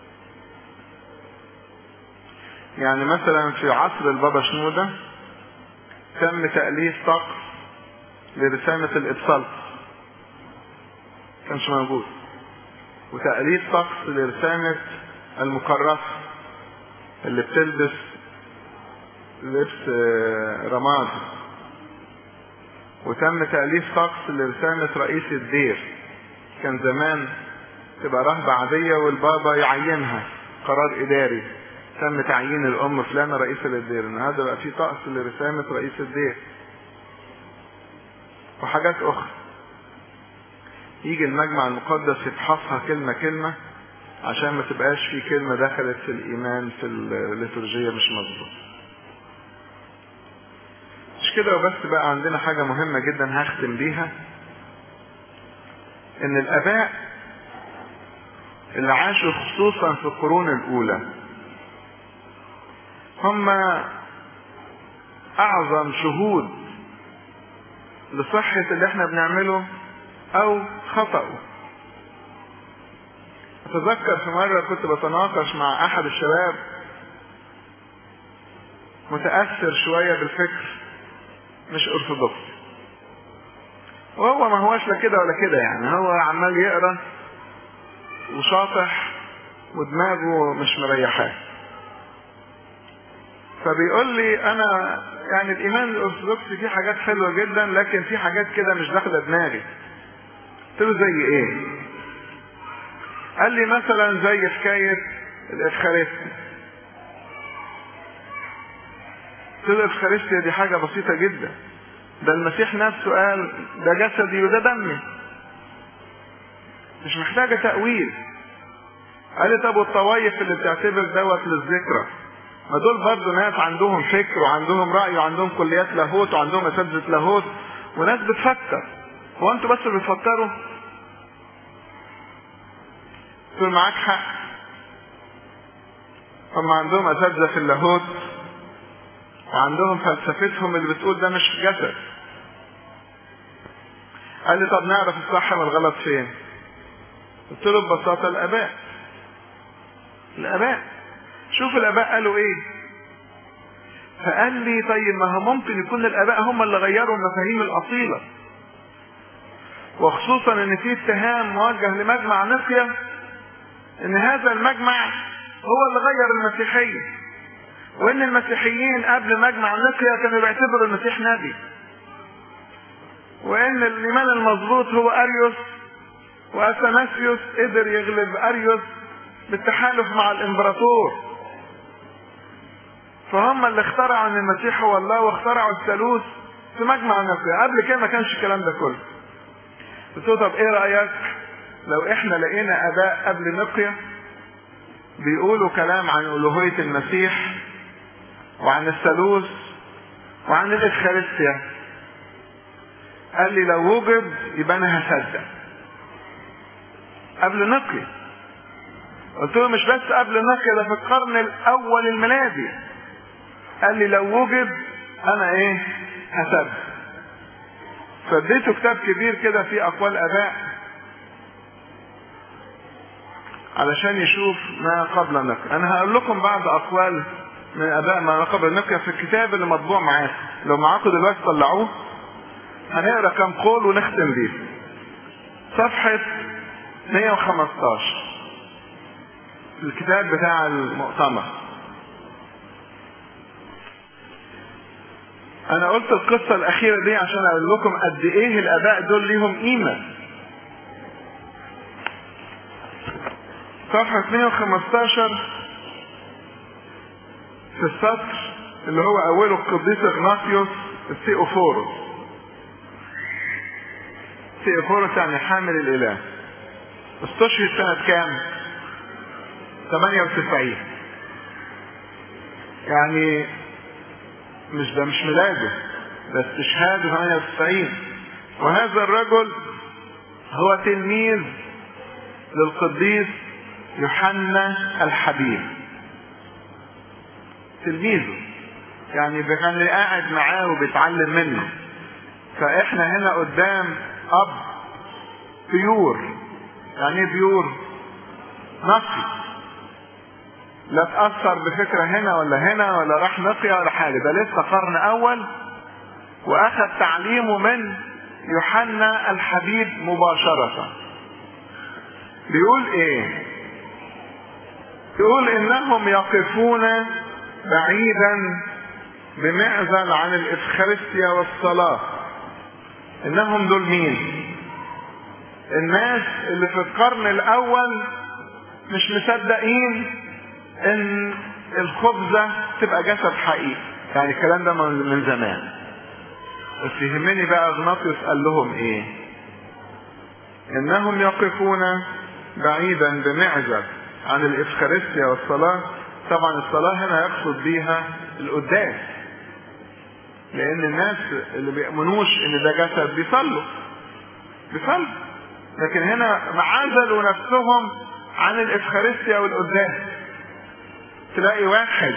يعني مثلا في عصر البابا شنودة تم تأليف طقس لرسامة الإبصال، كانش موجود، وتأليف طقس لرسامة المكرسة اللي بتلبس لبس رماد، وتم تأليف طقس لرسامة رئيس الدير. كان زمان تبقى رهبة عادية والبابا يعينها قرار إداري، تم تعيين الأم فلانة رئيس الدير. النهارده بقى في طقس لرسامة رئيس الدير وحاجات أخرى. يجي المجمع المقدس يفحصها كلمة كلمة عشان ما تبقاش في كلمة دخلت في الإيمان في الليتورجية مش مظبوط. مش كده وبس، بقى عندنا حاجة مهمة جدا هختم بيها، إن الآباء اللي عاشوا خصوصا في القرون الأولى هم أعظم شهود لصحة اللي احنا بنعمله أو خطأه. أتذكر في مرة كنت بتناقش مع أحد الشباب متأثر شوية بالفكر مش أرثوذكسي، وهو ما هوش لا كده ولا كده، يعني هو عمال يقرأ وشاطح ودماغه مش مريحاه. فبيقول لي انا يعني الايمان الارثوذكسي فيه حاجات حلوه جدا، لكن في حاجات كده مش داخله دماغي. قلت له زي ايه؟ قال لي مثلا زي حكايه الافخارستيا. قلت له الافخارستيا دي حاجه بسيطه جدا، ده المسيح نفسه قال ده جسدي وده دمي، مش محتاجه تأويل. قال لي طب والطوايف اللي بتعتبر دوت للذكرى، ما دول برضه ناس عندهم فكر وعندهم رأي وعندهم كليات لاهوت وعندهم اساتذة لاهوت وناس بتفكر، هو انتوا بس بتفكروا؟ تقول معاك حق، هم عندهم اساتذة في اللاهوت وعندهم فلسفتهم اللي بتقول ده مش جسد. قال لي طب نعرف الصح من الغلط فين؟ قلت له ببساطة الآباء شوف الآباء قالوا ايه. فقال لي طيب ما هو ممكن يكون الآباء هم اللي غيروا المفاهيم الأصيلة، وخصوصا ان في اتهام موجه لمجمع نقيا ان هذا المجمع هو اللي غير المسيحية، وان المسيحيين قبل مجمع نقيا كانوا بيعتبروا المسيح نبي، وان الايمان المظبوط هو اريوس، واثناسيوس قدر يغلب اريوس بالتحالف مع الامبراطور، فهم اللي اخترعوا ان المسيح هو الله واخترعوا الثالوث في مجمع نقيا. قبل كده ما كانش الكلام ده كله. قلت له طب ايه رايك لو احنا لقينا اباء قبل نقيا بيقولوا كلام عن الوهية المسيح وعن الثالوث وعن الإفخارستيا. قال لي لو وجد يبقى أنا هصدق. قبل نقي. قلت له مش بس قبل نقي، ده في القرن الأول الميلادي. قال لي لو وجد أنا هصدق. فاديته كتاب كبير كده فيه أقوال آباء علشان يشوف ما قبل النقي. أنا هقول لكم بعض أقوال من آباء ما قبل النقي في الكتاب اللي مطبوع معاكم. لو معاكم دلوقتي طلعوه، هنقرا كم قول ونختم بيه. صفحة 115 الكتاب بتاع المؤتمر. انا قلت القصة الاخيرة دي عشان اقول لكم قد ايه الاباء دول ليهم قيمة. صفحة 115 في السطر اللي هو اوله القديس اغناطيوس الثيوفورس. ثيوفورس يعني حامل الاله. استشهد سنة كام؟ 98. يعني مش ميلاده، ده استشهاده 98. وهذا الرجل هو تلميذ للقديس يوحنا الحبيب. تلميذه يعني كان قاعد معاه وبيتعلم منه. فاحنا هنا قدام اب بيور. يعني ايه بيور؟ نقي، لا تأثر بفكرة هنا ولا هنا ولا راح نقيا ولا حاجة. ده لسه قرن أول وأخذ تعليمه من يوحنا الحبيب مباشرة. بيقول إيه؟ يقول إنهم يقفون بعيدا بمعزل عن الإفخارستيا والصلاة. إنهم دول مين؟ الناس اللي في القرن الأول مش مصدقين ان الخبزة تبقى جسد حقيقي. يعني الكلام ده من زمان. بس يهمني بقى اغناطيوس قال لهم ايه؟ انهم يقفون بعيدا بمعزل عن الافخارستيا والصلاة. طبعا الصلاة هنا يقصد بيها القداس، لان الناس اللي بيؤمنوش ان ده جسد بيصلوا. لكن هنا عزلوا نفسهم عن الافخارستيا والقداس. تلاقي واحد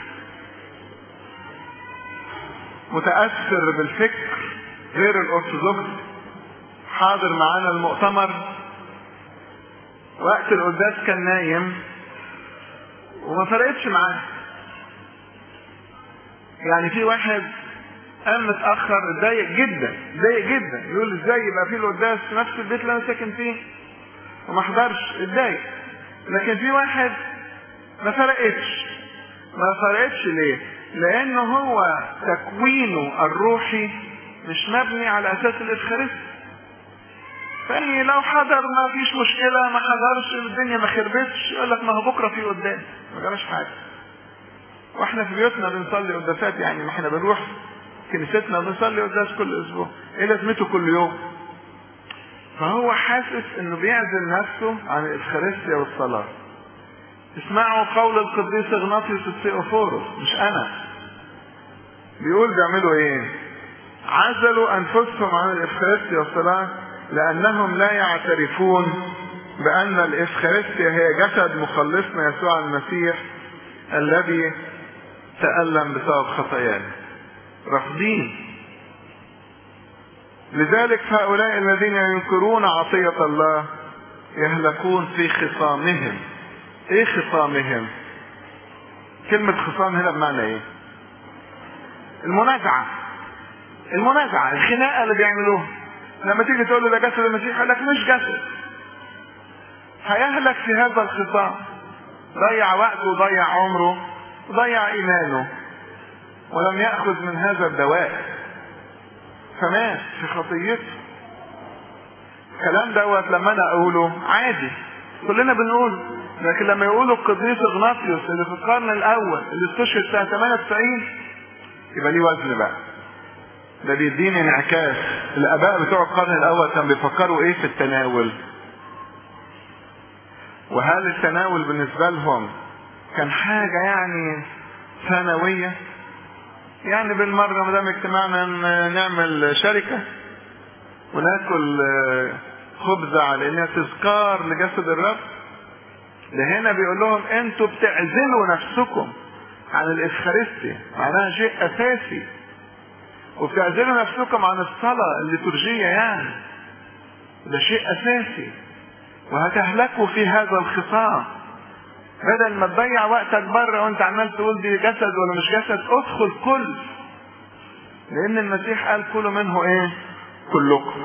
متأثر بالفكر غير الأرثوذكس حاضر معانا المؤتمر، وقت القداس كان نايم وما فرقتش معاه. يعني في واحد قام متأخر اتضايق جدا يقول ازاي يبقى في القداس في نفس البيت اللي انا ساكن فيه وما حضرش، اتضايق. لكن في واحد ما فرقتش ليه؟ لانه هو تكوينه الروحي مش مبني على اساس الافخارستيا. فاني لو حضر ما فيش مشكلة، ما حضرش الدنيا ما خربتش، يقول لك ما هو بكرة في قداس ما جراش حاجة. واحنا في بيوتنا بنصلي قداسات، يعني ما احنا بنروح كنيستنا بنصلي قداس كل اسبوع، ايه لازمته كل يوم؟ فهو حاسس انه بيعزل نفسه عن الافخارستيا والصلاة. اسمعوا قول القديس اغناطيوس الثيوفورس، مش انا. بيقول بيعملوا ايه؟ عزلوا انفسهم عن الافخارستيا والصلاة لانهم لا يعترفون بان الافخارستيا هي جسد مخلصنا يسوع المسيح الذي تألم بسبب خطايانا. رافضين. لذلك هؤلاء الذين ينكرون عطية الله يهلكون في خصامهم. ايه خصامهم؟ كلمة خصام هنا بمعنى ايه؟ المنازعة، الخناقة اللي بيعملوها. لما تيجي تقول له ده جسد المسيح يقول لك مش جسد. هيهلك في هذا الخصام. ضيع وقته وضيع عمره وضيع ايمانه ولم يأخذ من هذا الدواء فمات في خطيته. الكلام دوت لما انا اقوله عادي كلنا بنقول، لكن لما يقولوا القديس اغناطيوس اللي في القرن الاول اللي استشهد سنة 98 يبقى ليه وزن بقى. ده بيديني انعكاس. الاباء بتوع القرن الاول كانوا بيفكروا ايه في التناول، وهل التناول بالنسبة لهم كان حاجة يعني ثانوية، يعني بالمرة مدام اجتماعنا نعمل شركة وناكل خبزة على انها تذكار لجسد الرب. ده هنا بيقول لهم انتوا بتعزلوا نفسكم عن الإفخارستيا، معناها شيء أساسي، وبتعزلوا نفسكم عن الصلاة الليتورجية، يعني ده شيء أساسي، وهتهلكوا في هذا الخصام. بدل ما تضيع وقتك بره وانت عمال تقول دي جسد ولا مش جسد، ادخل كل، لأن المسيح قال كلوا منه ايه؟ كلكم.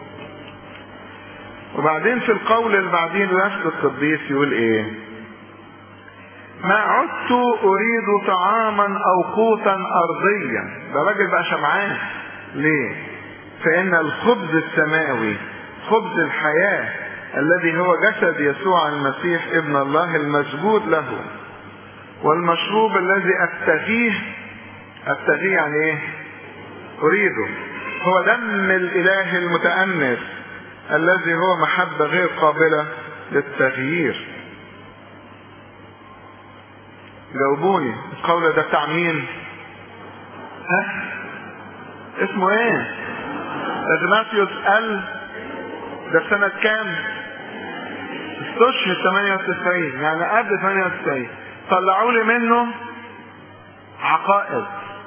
وبعدين في القول اللي بعدين نفس القديس يقول ايه؟ ما عدت اريد طعاما او قوتا ارضيا. ده راجل بقى شبعان. ليه؟ فان الخبز السماوي خبز الحياة الذي هو جسد يسوع المسيح ابن الله المسجود له، والمشروب الذي ابتغيه يعني ايه؟ اريده، هو دم الاله المتأنس الذي هو محبة غير قابلة للتغيير. جاوبوني، القول ده بتاع مين؟ اسمه ايه؟ اغناطيوس قال ده في سنة كام؟ استشهد 98، يعني قبل 98. طلعوا لي منه عقائد.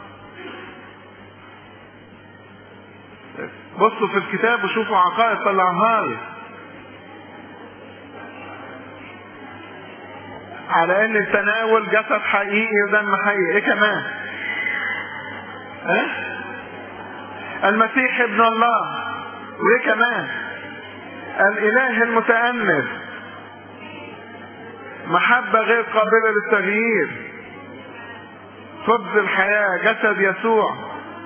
بصوا في الكتاب وشوفوا عقائد طلعوها لي على ان التناول جسد حقيقي ودم حقيقي. ايه كمان؟ المسيح ابن الله. وايه كمان؟ الاله المتأنس، محبة غير قابلة للتغيير، خبز الحياة، جسد يسوع.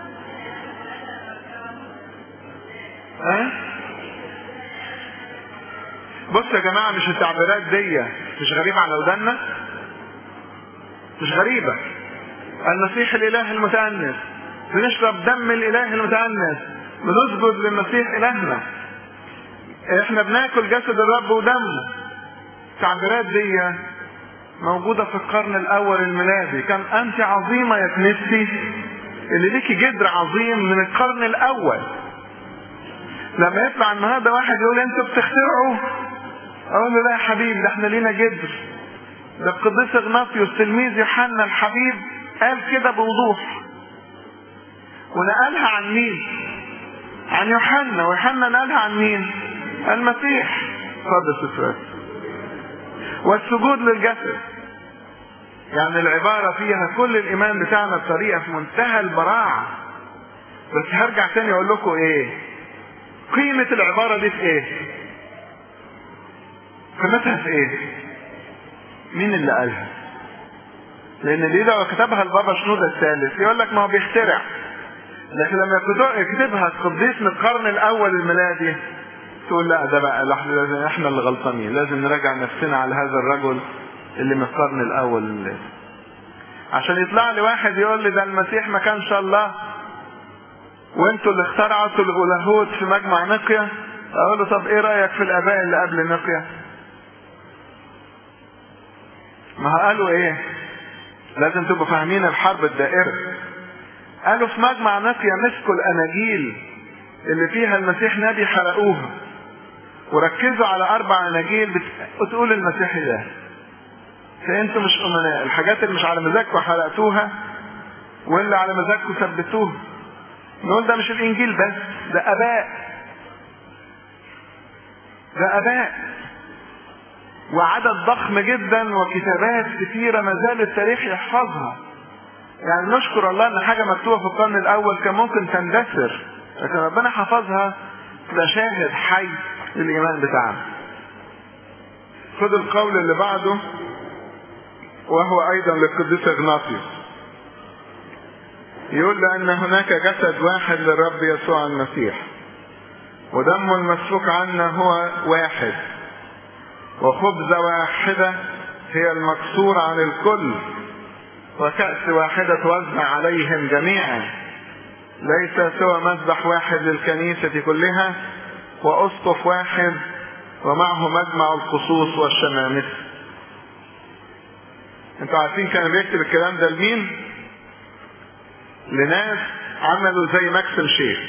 بص يا جماعة، مش التعبيرات دي مش غريبة على ودنا؟ مش غريبة. المسيح الاله المتأنس، بنشرب دم الاله المتأنس، بنسجد للمسيح الهنا، احنا بناكل جسد الرب ودمه. التعبيرات دي موجودة في القرن الاول الميلادي. كان انت عظيمة يا كنيستي اللي ليكي جدر عظيم من القرن الاول. لما يطلع النهارده واحد يقول انتوا بتخترعوا، اقول له لا يا حبيبي، ده احنا لينا جدر. ده القديس اغناطيوس تلميذ يوحنا الحبيب قال كده بوضوح، ونقلها عن مين؟ عن يوحنا، ويوحنا نقلها عن مين؟ المسيح. اتفضل سفرات. والسجود للجسد، يعني العبارة فيها كل الإيمان بتاعنا بطريقة في منتهى البراعة. بس هرجع تاني أقول لكم إيه قيمة العبارة دي في إيه؟ قيمتها في إيه؟ مين اللي قالها؟ لأن دي لو كتبها البابا شنودة الثالث يقول لك ما هو بيخترع، لكن لما يكتبها القديس من القرن الأول الميلادي تقول لا، ده بقى لازم احنا اللي غلطانين، لازم نراجع نفسنا على هذا الرجل اللي من القرن الأول الميلادي. عشان يطلع لي واحد يقول لي ده المسيح ما كانش الله وانتوا اللي اخترعتوا اللاهوت في مجمع نقيا، اقول له طب ايه رأيك في الاباء اللي قبل نقيا؟ ما قالوا ايه؟ لازم تبقوا فاهمين الحرب الدائرة. قالوا في مجمع نقيا مسكوا الاناجيل اللي فيها المسيح نبي حرقوها، وركزوا على 4 اناجيل بتقول المسيح ده. فانتوا مش امناء، الحاجات اللي مش على مزاجكم حرقتوها واللي على مزاجكم ثبتوها. نقول ده مش الانجيل بس، ده اباء، ده اباء، وعدد ضخم جدا وكتابات كثيرة ما زال التاريخ يحفظها. يعني نشكر الله ان حاجة مكتوبة في القرن الاول كان ممكن تندثر، لكن ربنا حفظها تبقى شاهد حي للايمان بتاعنا. خد القول اللي بعده وهو ايضا للقديس اغناطيوس، يقول لأن هناك جسد واحد للرب يسوع المسيح، ودم المسفوك عنا هو واحد، وخبزة واحدة هي المكسور عن الكل، وكأس واحدة توزع عليهم جميعا، ليس سوى مذبح واحد للكنيسة كلها، وأسقف واحد ومعه مجمع الخصوص والشمامسة. انتوا عارفين كان بيكتب الكلام ده لمين؟ لناس عملوا زي ماكسيم شيخ،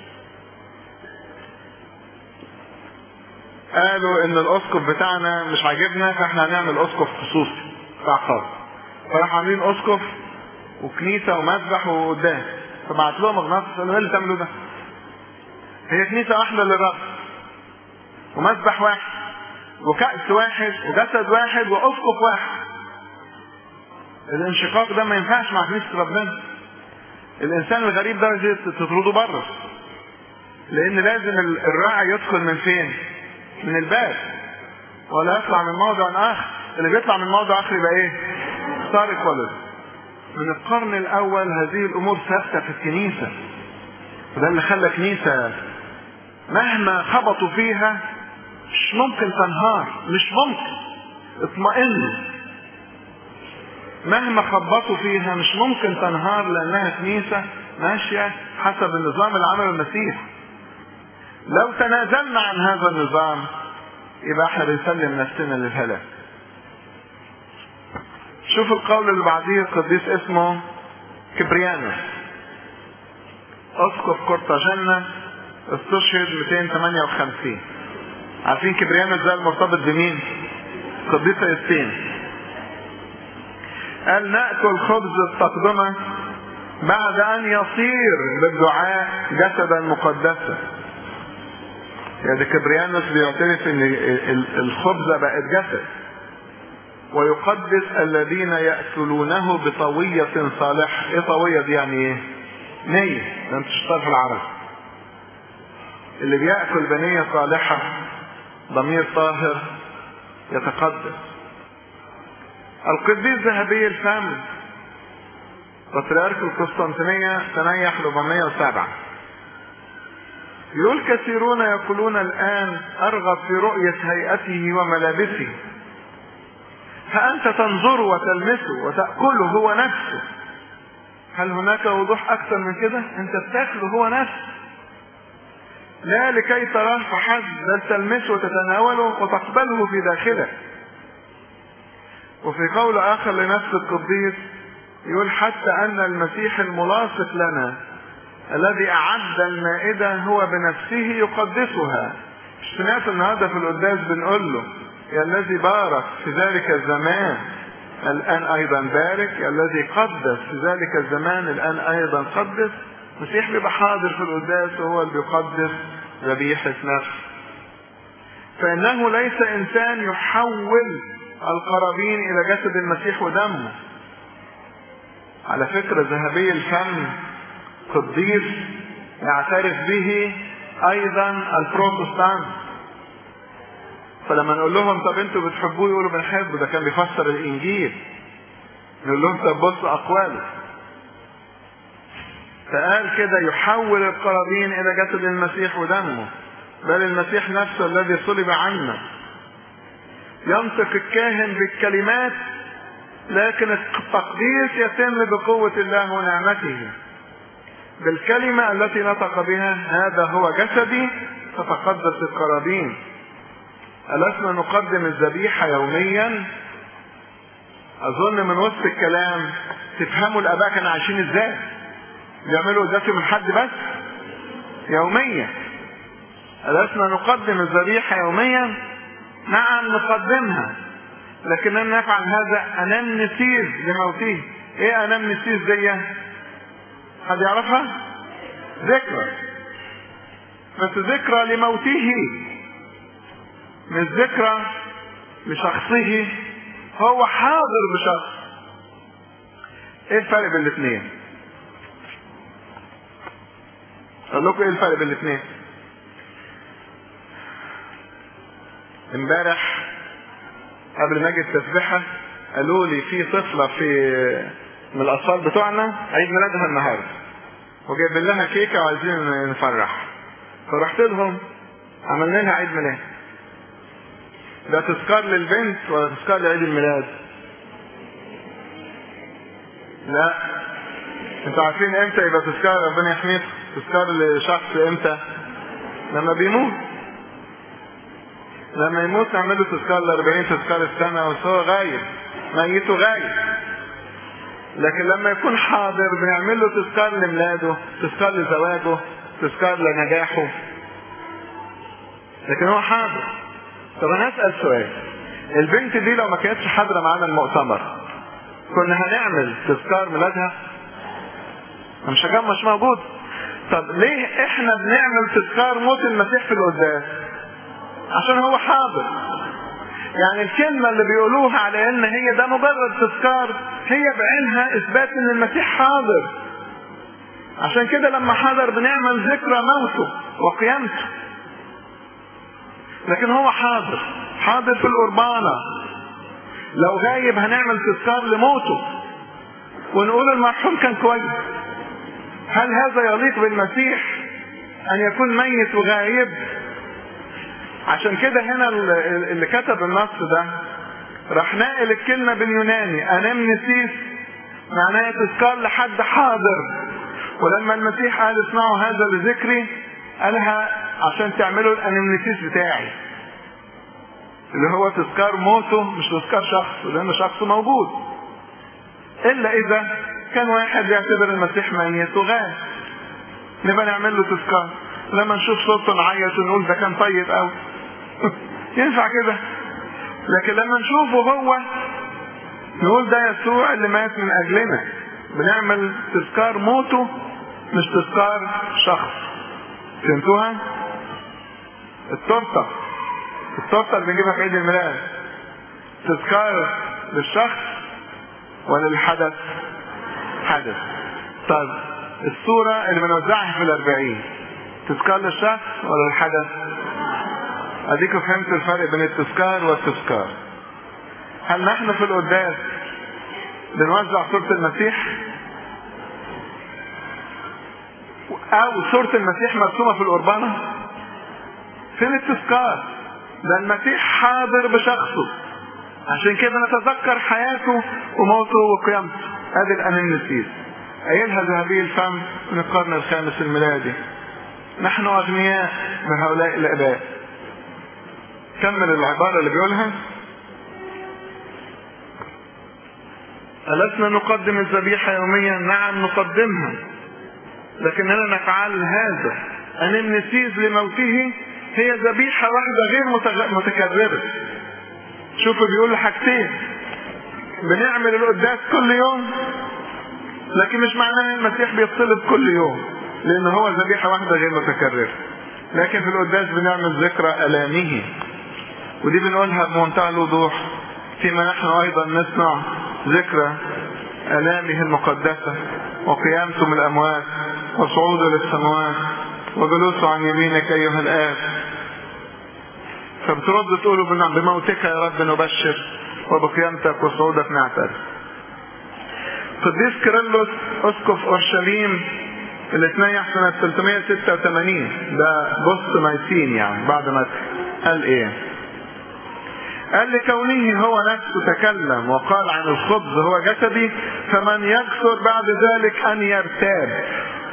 قالوا ان الاسقف بتاعنا مش عاجبنا فاحنا هنعمل اسقف خصوصي بتاع خاص، فراحوا عاملين اسقف وكنيسه ومذبح وقداس، فبعت لهم مغناطيس قالوا ايه اللي بتعملوا ده؟ هي كنيسه واحده للرب ومذبح واحد وكأس واحد وجسد واحد واسقف واحد. الانشقاق ده ما ينفعش مع كنيسه ربنا. الانسان الغريب ده تطرده بره، لان لازم الراعي يدخل من فين؟ من الباب، ولا يطلع من موضع اخر. اللي بيطلع من موضع اخر يبقى ايه؟ سارق ولد. من القرن الاول هذه الامور ثابته في الكنيسه، وده اللي خلى كنيسه مهما خبطوا فيها مش ممكن تنهار، مش ممكن. اطمئنوا، مهما خبطوا فيها مش ممكن تنهار، لانها كنيسه ماشيه حسب النظام اللي عمله المسيح. لو تنازلنا عن هذا النظام يبقى احنا بنسلم نفسنا للهلاك. شوف القول اللي بعديه، قديس اسمه كبريانوس اسقف قرطاجنة، استشهد 258. عارفين كبريانوس ده المرتبط بمين؟ قديس يوستين. قال نأكل خبز التقدمة بعد ان يصير بالدعاء جسدا مقدسا. يعني كبريانوس بيعترف ان الخبزة بقت جسد، ويقدس الذين يأكلونه بطوية صالحة. ايه طوية دي؟ يعني ايه؟ نية. ده انت تشتغل في العرب. اللي بيأكل بنية صالحة ضمير طاهر يتقدس. القديس ذهبي الفم بطريرك القسطنطينية تنيح 407 يقول كثيرون يقولون الآن أرغب في رؤية هيئته وملابسه، فأنت تنظر وتلمسه وتأكله هو نفسه. هل هناك وضوح أكثر من كده؟ أنت بتأكله هو نفسه، لا لكي تراه فحسب، بل تلمسه وتتناوله وتقبله في داخلك. وفي قول آخر لنفس القديس يقول حتى أن المسيح الملاصق لنا الذي أعد المائدة هو بنفسه يقدسها. سمعت النهارده في القداس بنقول له يا الذي بارك في ذلك الزمان الآن أيضا بارك، يا الذي قدس في ذلك الزمان الآن أيضا قدس. المسيح بيبقى حاضر في القداس وهو اللي بيقدس ذبيحة نفسه. فإنه ليس إنسان يحول القرابين إلى جسد المسيح ودمه. على فكرة ذهبي الفم قديس يعترف به أيضا البروتستانت. فلما نقول لهم طب انتوا بتحبوه يقولوا بنحبه، ده كان بيفسر الإنجيل. نقول لهم طب بصوا أقواله، فقال كده يحول القرابين إلى جسد المسيح ودمه، بل المسيح نفسه الذي صلب عنا. ينطق الكاهن بالكلمات لكن التقديس يتم بقوة الله ونعمته. بالكلمة التي نطق بها هذا هو جسدي فتقدس القرابين. ألسنا نقدم الذبيحة يوميا؟ أظن من وسط الكلام تفهموا الآباء كانوا عايشين ازاي. بيعملوا قداسهم من حد بس يوميا. ألسنا نقدم الذبيحة يوميا؟ نعم نقدمها، لكننا نفعل هذا أمام نسير لموته. ايه أمام نسير دي؟ حد يعرفها؟ ذكرى، بس ذكرى لموته مش ذكرى لشخصه. هو حاضر بشخص. ايه الفرق بين الاثنين؟ اقول لكم ايه الفرق بين الاثنين. امبارح قبل ما اجي التسبيحه قالوا لي في طفله من الاطفال بتوعنا عيد ميلادها النهارده وجايبين لها كيكه وعايزين نفرح، فرحت لهم عملنا لها عيد ميلاد. ده تذكار للبنت ولا تذكار لعيد الميلاد؟ لا. انتوا عارفين امتى يبقى تذكار؟ ربنا يحميك. تذكار لشخص امتى؟ لما بيموت. لما يموت نعمل له تذكار ل40 تذكار السنة وهو غايب، ميته غايب. لكن لما يكون حاضر بنعمل له تذكار لميلاده، تذكار لزواجه، تذكار لنجاحه، لكن هو حاضر. طب انا اسأل سؤال، البنت دي لو ما كانتش حاضرة معانا المؤتمر كنا هنعمل تذكار ميلادها؟ مش موجود. طب ليه احنا بنعمل تذكار موت المسيح في القداس؟ عشان هو حاضر. يعني الكلمة اللي بيقولوها على ان هي ده مجرد تذكار هي بعينها اثبات ان المسيح حاضر. عشان كده لما حضر بنعمل ذكرى موته وقيامته. لكن هو حاضر في القربانة. لو غايب هنعمل تذكار لموته ونقول المرحوم كان كويس. هل هذا يليق بالمسيح ان يكون ميت وغايب؟ عشان كده هنا اللي كتب النص ده راح ناقل الكلمة باليوناني انمنسيس، معناها تذكار لحد حاضر. ولما المسيح قال اسمعوا هذا لذكري قالها عشان تعملوا الانمنسيس بتاعي، اللي هو تذكار موته مش تذكار شخص، لان شخص موجود. الا اذا كان واحد يعتبر المسيح ميت وغايب نبقى نعمل له تذكار. لما نشوف صورته نعيط ونقول ده كان طيب قوي ينفع كده. لكن لما نشوفه هو نقول ده يسوع اللي مات من اجلنا. بنعمل تذكار موته مش تذكار شخص. فهمتوها؟ التورته اللي بنجيبها في عيد الميلاد تذكار للشخص ولا للحدث؟ حدث. طيب الصورة اللي بنوزعها في 40 تذكار للشخص ولا للحدث؟ اديكوا فهمتوا الفرق بين التذكار والتذكار. هل نحن في القداس بنوزع صورة المسيح او صورة المسيح مرسومة في القربانة؟ فين التذكار؟ ده المسيح حاضر بشخصه، عشان كده نتذكر حياته وموته وقيامته. هذه الانمنسيس قايلها ذهبي الفم من القرن الخامس الميلادي. نحن اغنياء بهؤلاء الاباء. كمل العبارة اللي بيقولها: ألسنا نقدم الذبيحة يوميا؟ نعم نقدمها، لكننا نفعل هذا انمنسيس لموته. هي ذبيحة واحدة غير متكررة. شوفوا بيقول حاجتين: بنعمل القداس كل يوم، لكن مش معناه المسيح بيتصلب كل يوم، لان هو ذبيحة واحدة غير متكررة. لكن في القداس بنعمل ذكرى آلامه، ودي بنقولها بمنتهى الوضوح: فيما نحن ايضا نسمع ذكرى آلامه المقدسة وقيامته من الاموات وصعوده للسماوات وجلوسه عن يمينك ايها الآب. فبترد تقولوا بموتك يا رب نبشر وبقيامتك وصعودك نعترف. قديس كيرلس اسقف اورشليم الاثنين سنة 386 ده بوست مايسين، يعني بعد ما قال ايه؟ قال: لكونه هو نفسه تكلم وقال عن الخبز هو جسدي، فمن يكثر بعد ذلك ان يرتاب.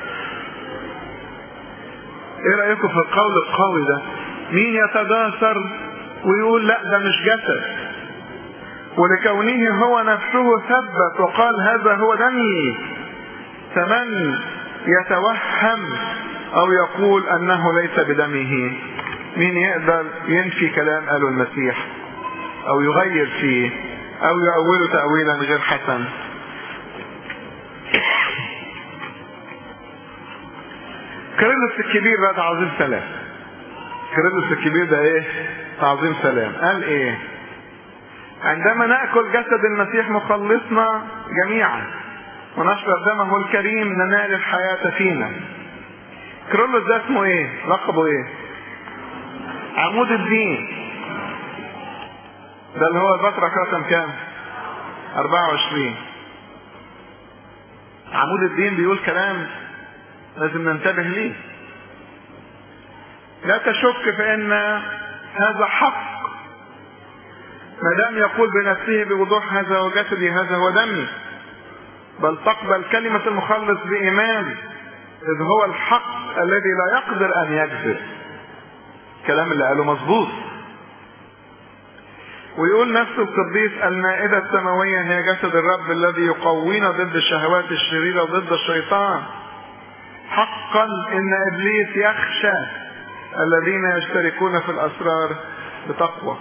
ايه رأيكم في القول القوي ده؟ مين يتجاسر ويقول لا ده مش جسد؟ ولكونه هو نفسه ثبت وقال هذا هو دمي، فمن يتوهم او يقول انه ليس بدمه؟ مين يقدر ينفي كلام قاله المسيح او يغير فيه او يؤوله تأويلا غير حسن؟ كيرلس الكبير ده تعظيم سلام. كيرلس الكبير ده ايه؟ تعظيم سلام. قال ايه؟ عندما نأكل جسد المسيح مخلصنا جميعا ونشرب دمه الكريم ننال الحياة فينا. كيرلس ده اسمه ايه؟ لقبه ايه؟ عمود الدين. ده اللي هو البطرك رقم كام؟ 24. عمود الدين بيقول كلام لازم ننتبه ليه. لا تشك في ان هذا حق ما دام يقول بنفسه بوضوح هذا هو جسدي هذا هو دمي، بل تقبل كلمة المخلص بإيمان إذ هو الحق الذي لا يقدر أن يكذب. الكلام اللي قاله مظبوط. ويقول نفس القديس المائدة السماوية هي جسد الرب الذي يقوينا ضد الشهوات الشريرة وضد الشيطان. حقا ان ابليس يخشى الذين يشتركون في الاسرار بتقوى.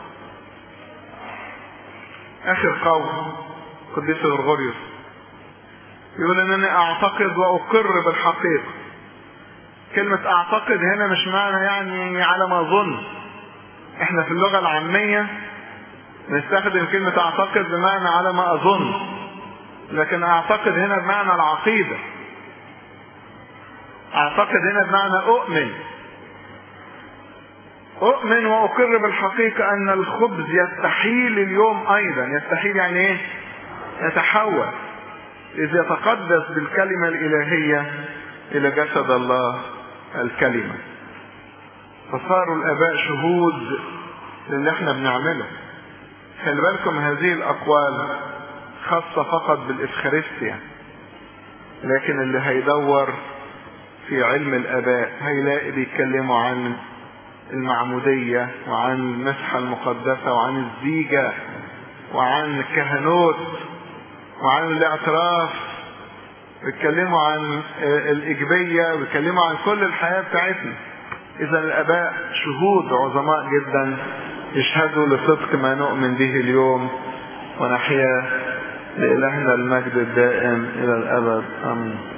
اخر قول قديس غرغوريوس يقول انني اعتقد واقر بالحقيقة. كلمة اعتقد هنا مش معنى يعني على ما اظن. احنا في اللغة العامية نستخدم كلمة اعتقد بمعنى على ما اظن، لكن اعتقد هنا بمعنى العقيدة. اعتقد هنا بمعنى اؤمن واقر بالحقيقة ان الخبز يستحيل اليوم ايضا. يستحيل يعني ايه؟ يتحول، اذ يتقدس بالكلمة الالهية الى جسد الله الكلمة. فصاروا الاباء شهود للي احنا بنعمله. خلي بالكم هذه الاقوال خاصة فقط بالافخارستيا، لكن اللي هيدور في علم الاباء هيلاقي بيتكلموا عن المعمودية وعن المسحة المقدسة وعن الزيجة وعن الكهنوت وعن الاعتراف، بيتكلموا عن الإيجابية، بيتكلموا عن كل الحياة بتاعتنا. إذا الآباء شهود عظماء جدا يشهدوا لصدق ما نؤمن به اليوم، ونحيا لإلهنا المجد الدائم إلى الأبد. آمين.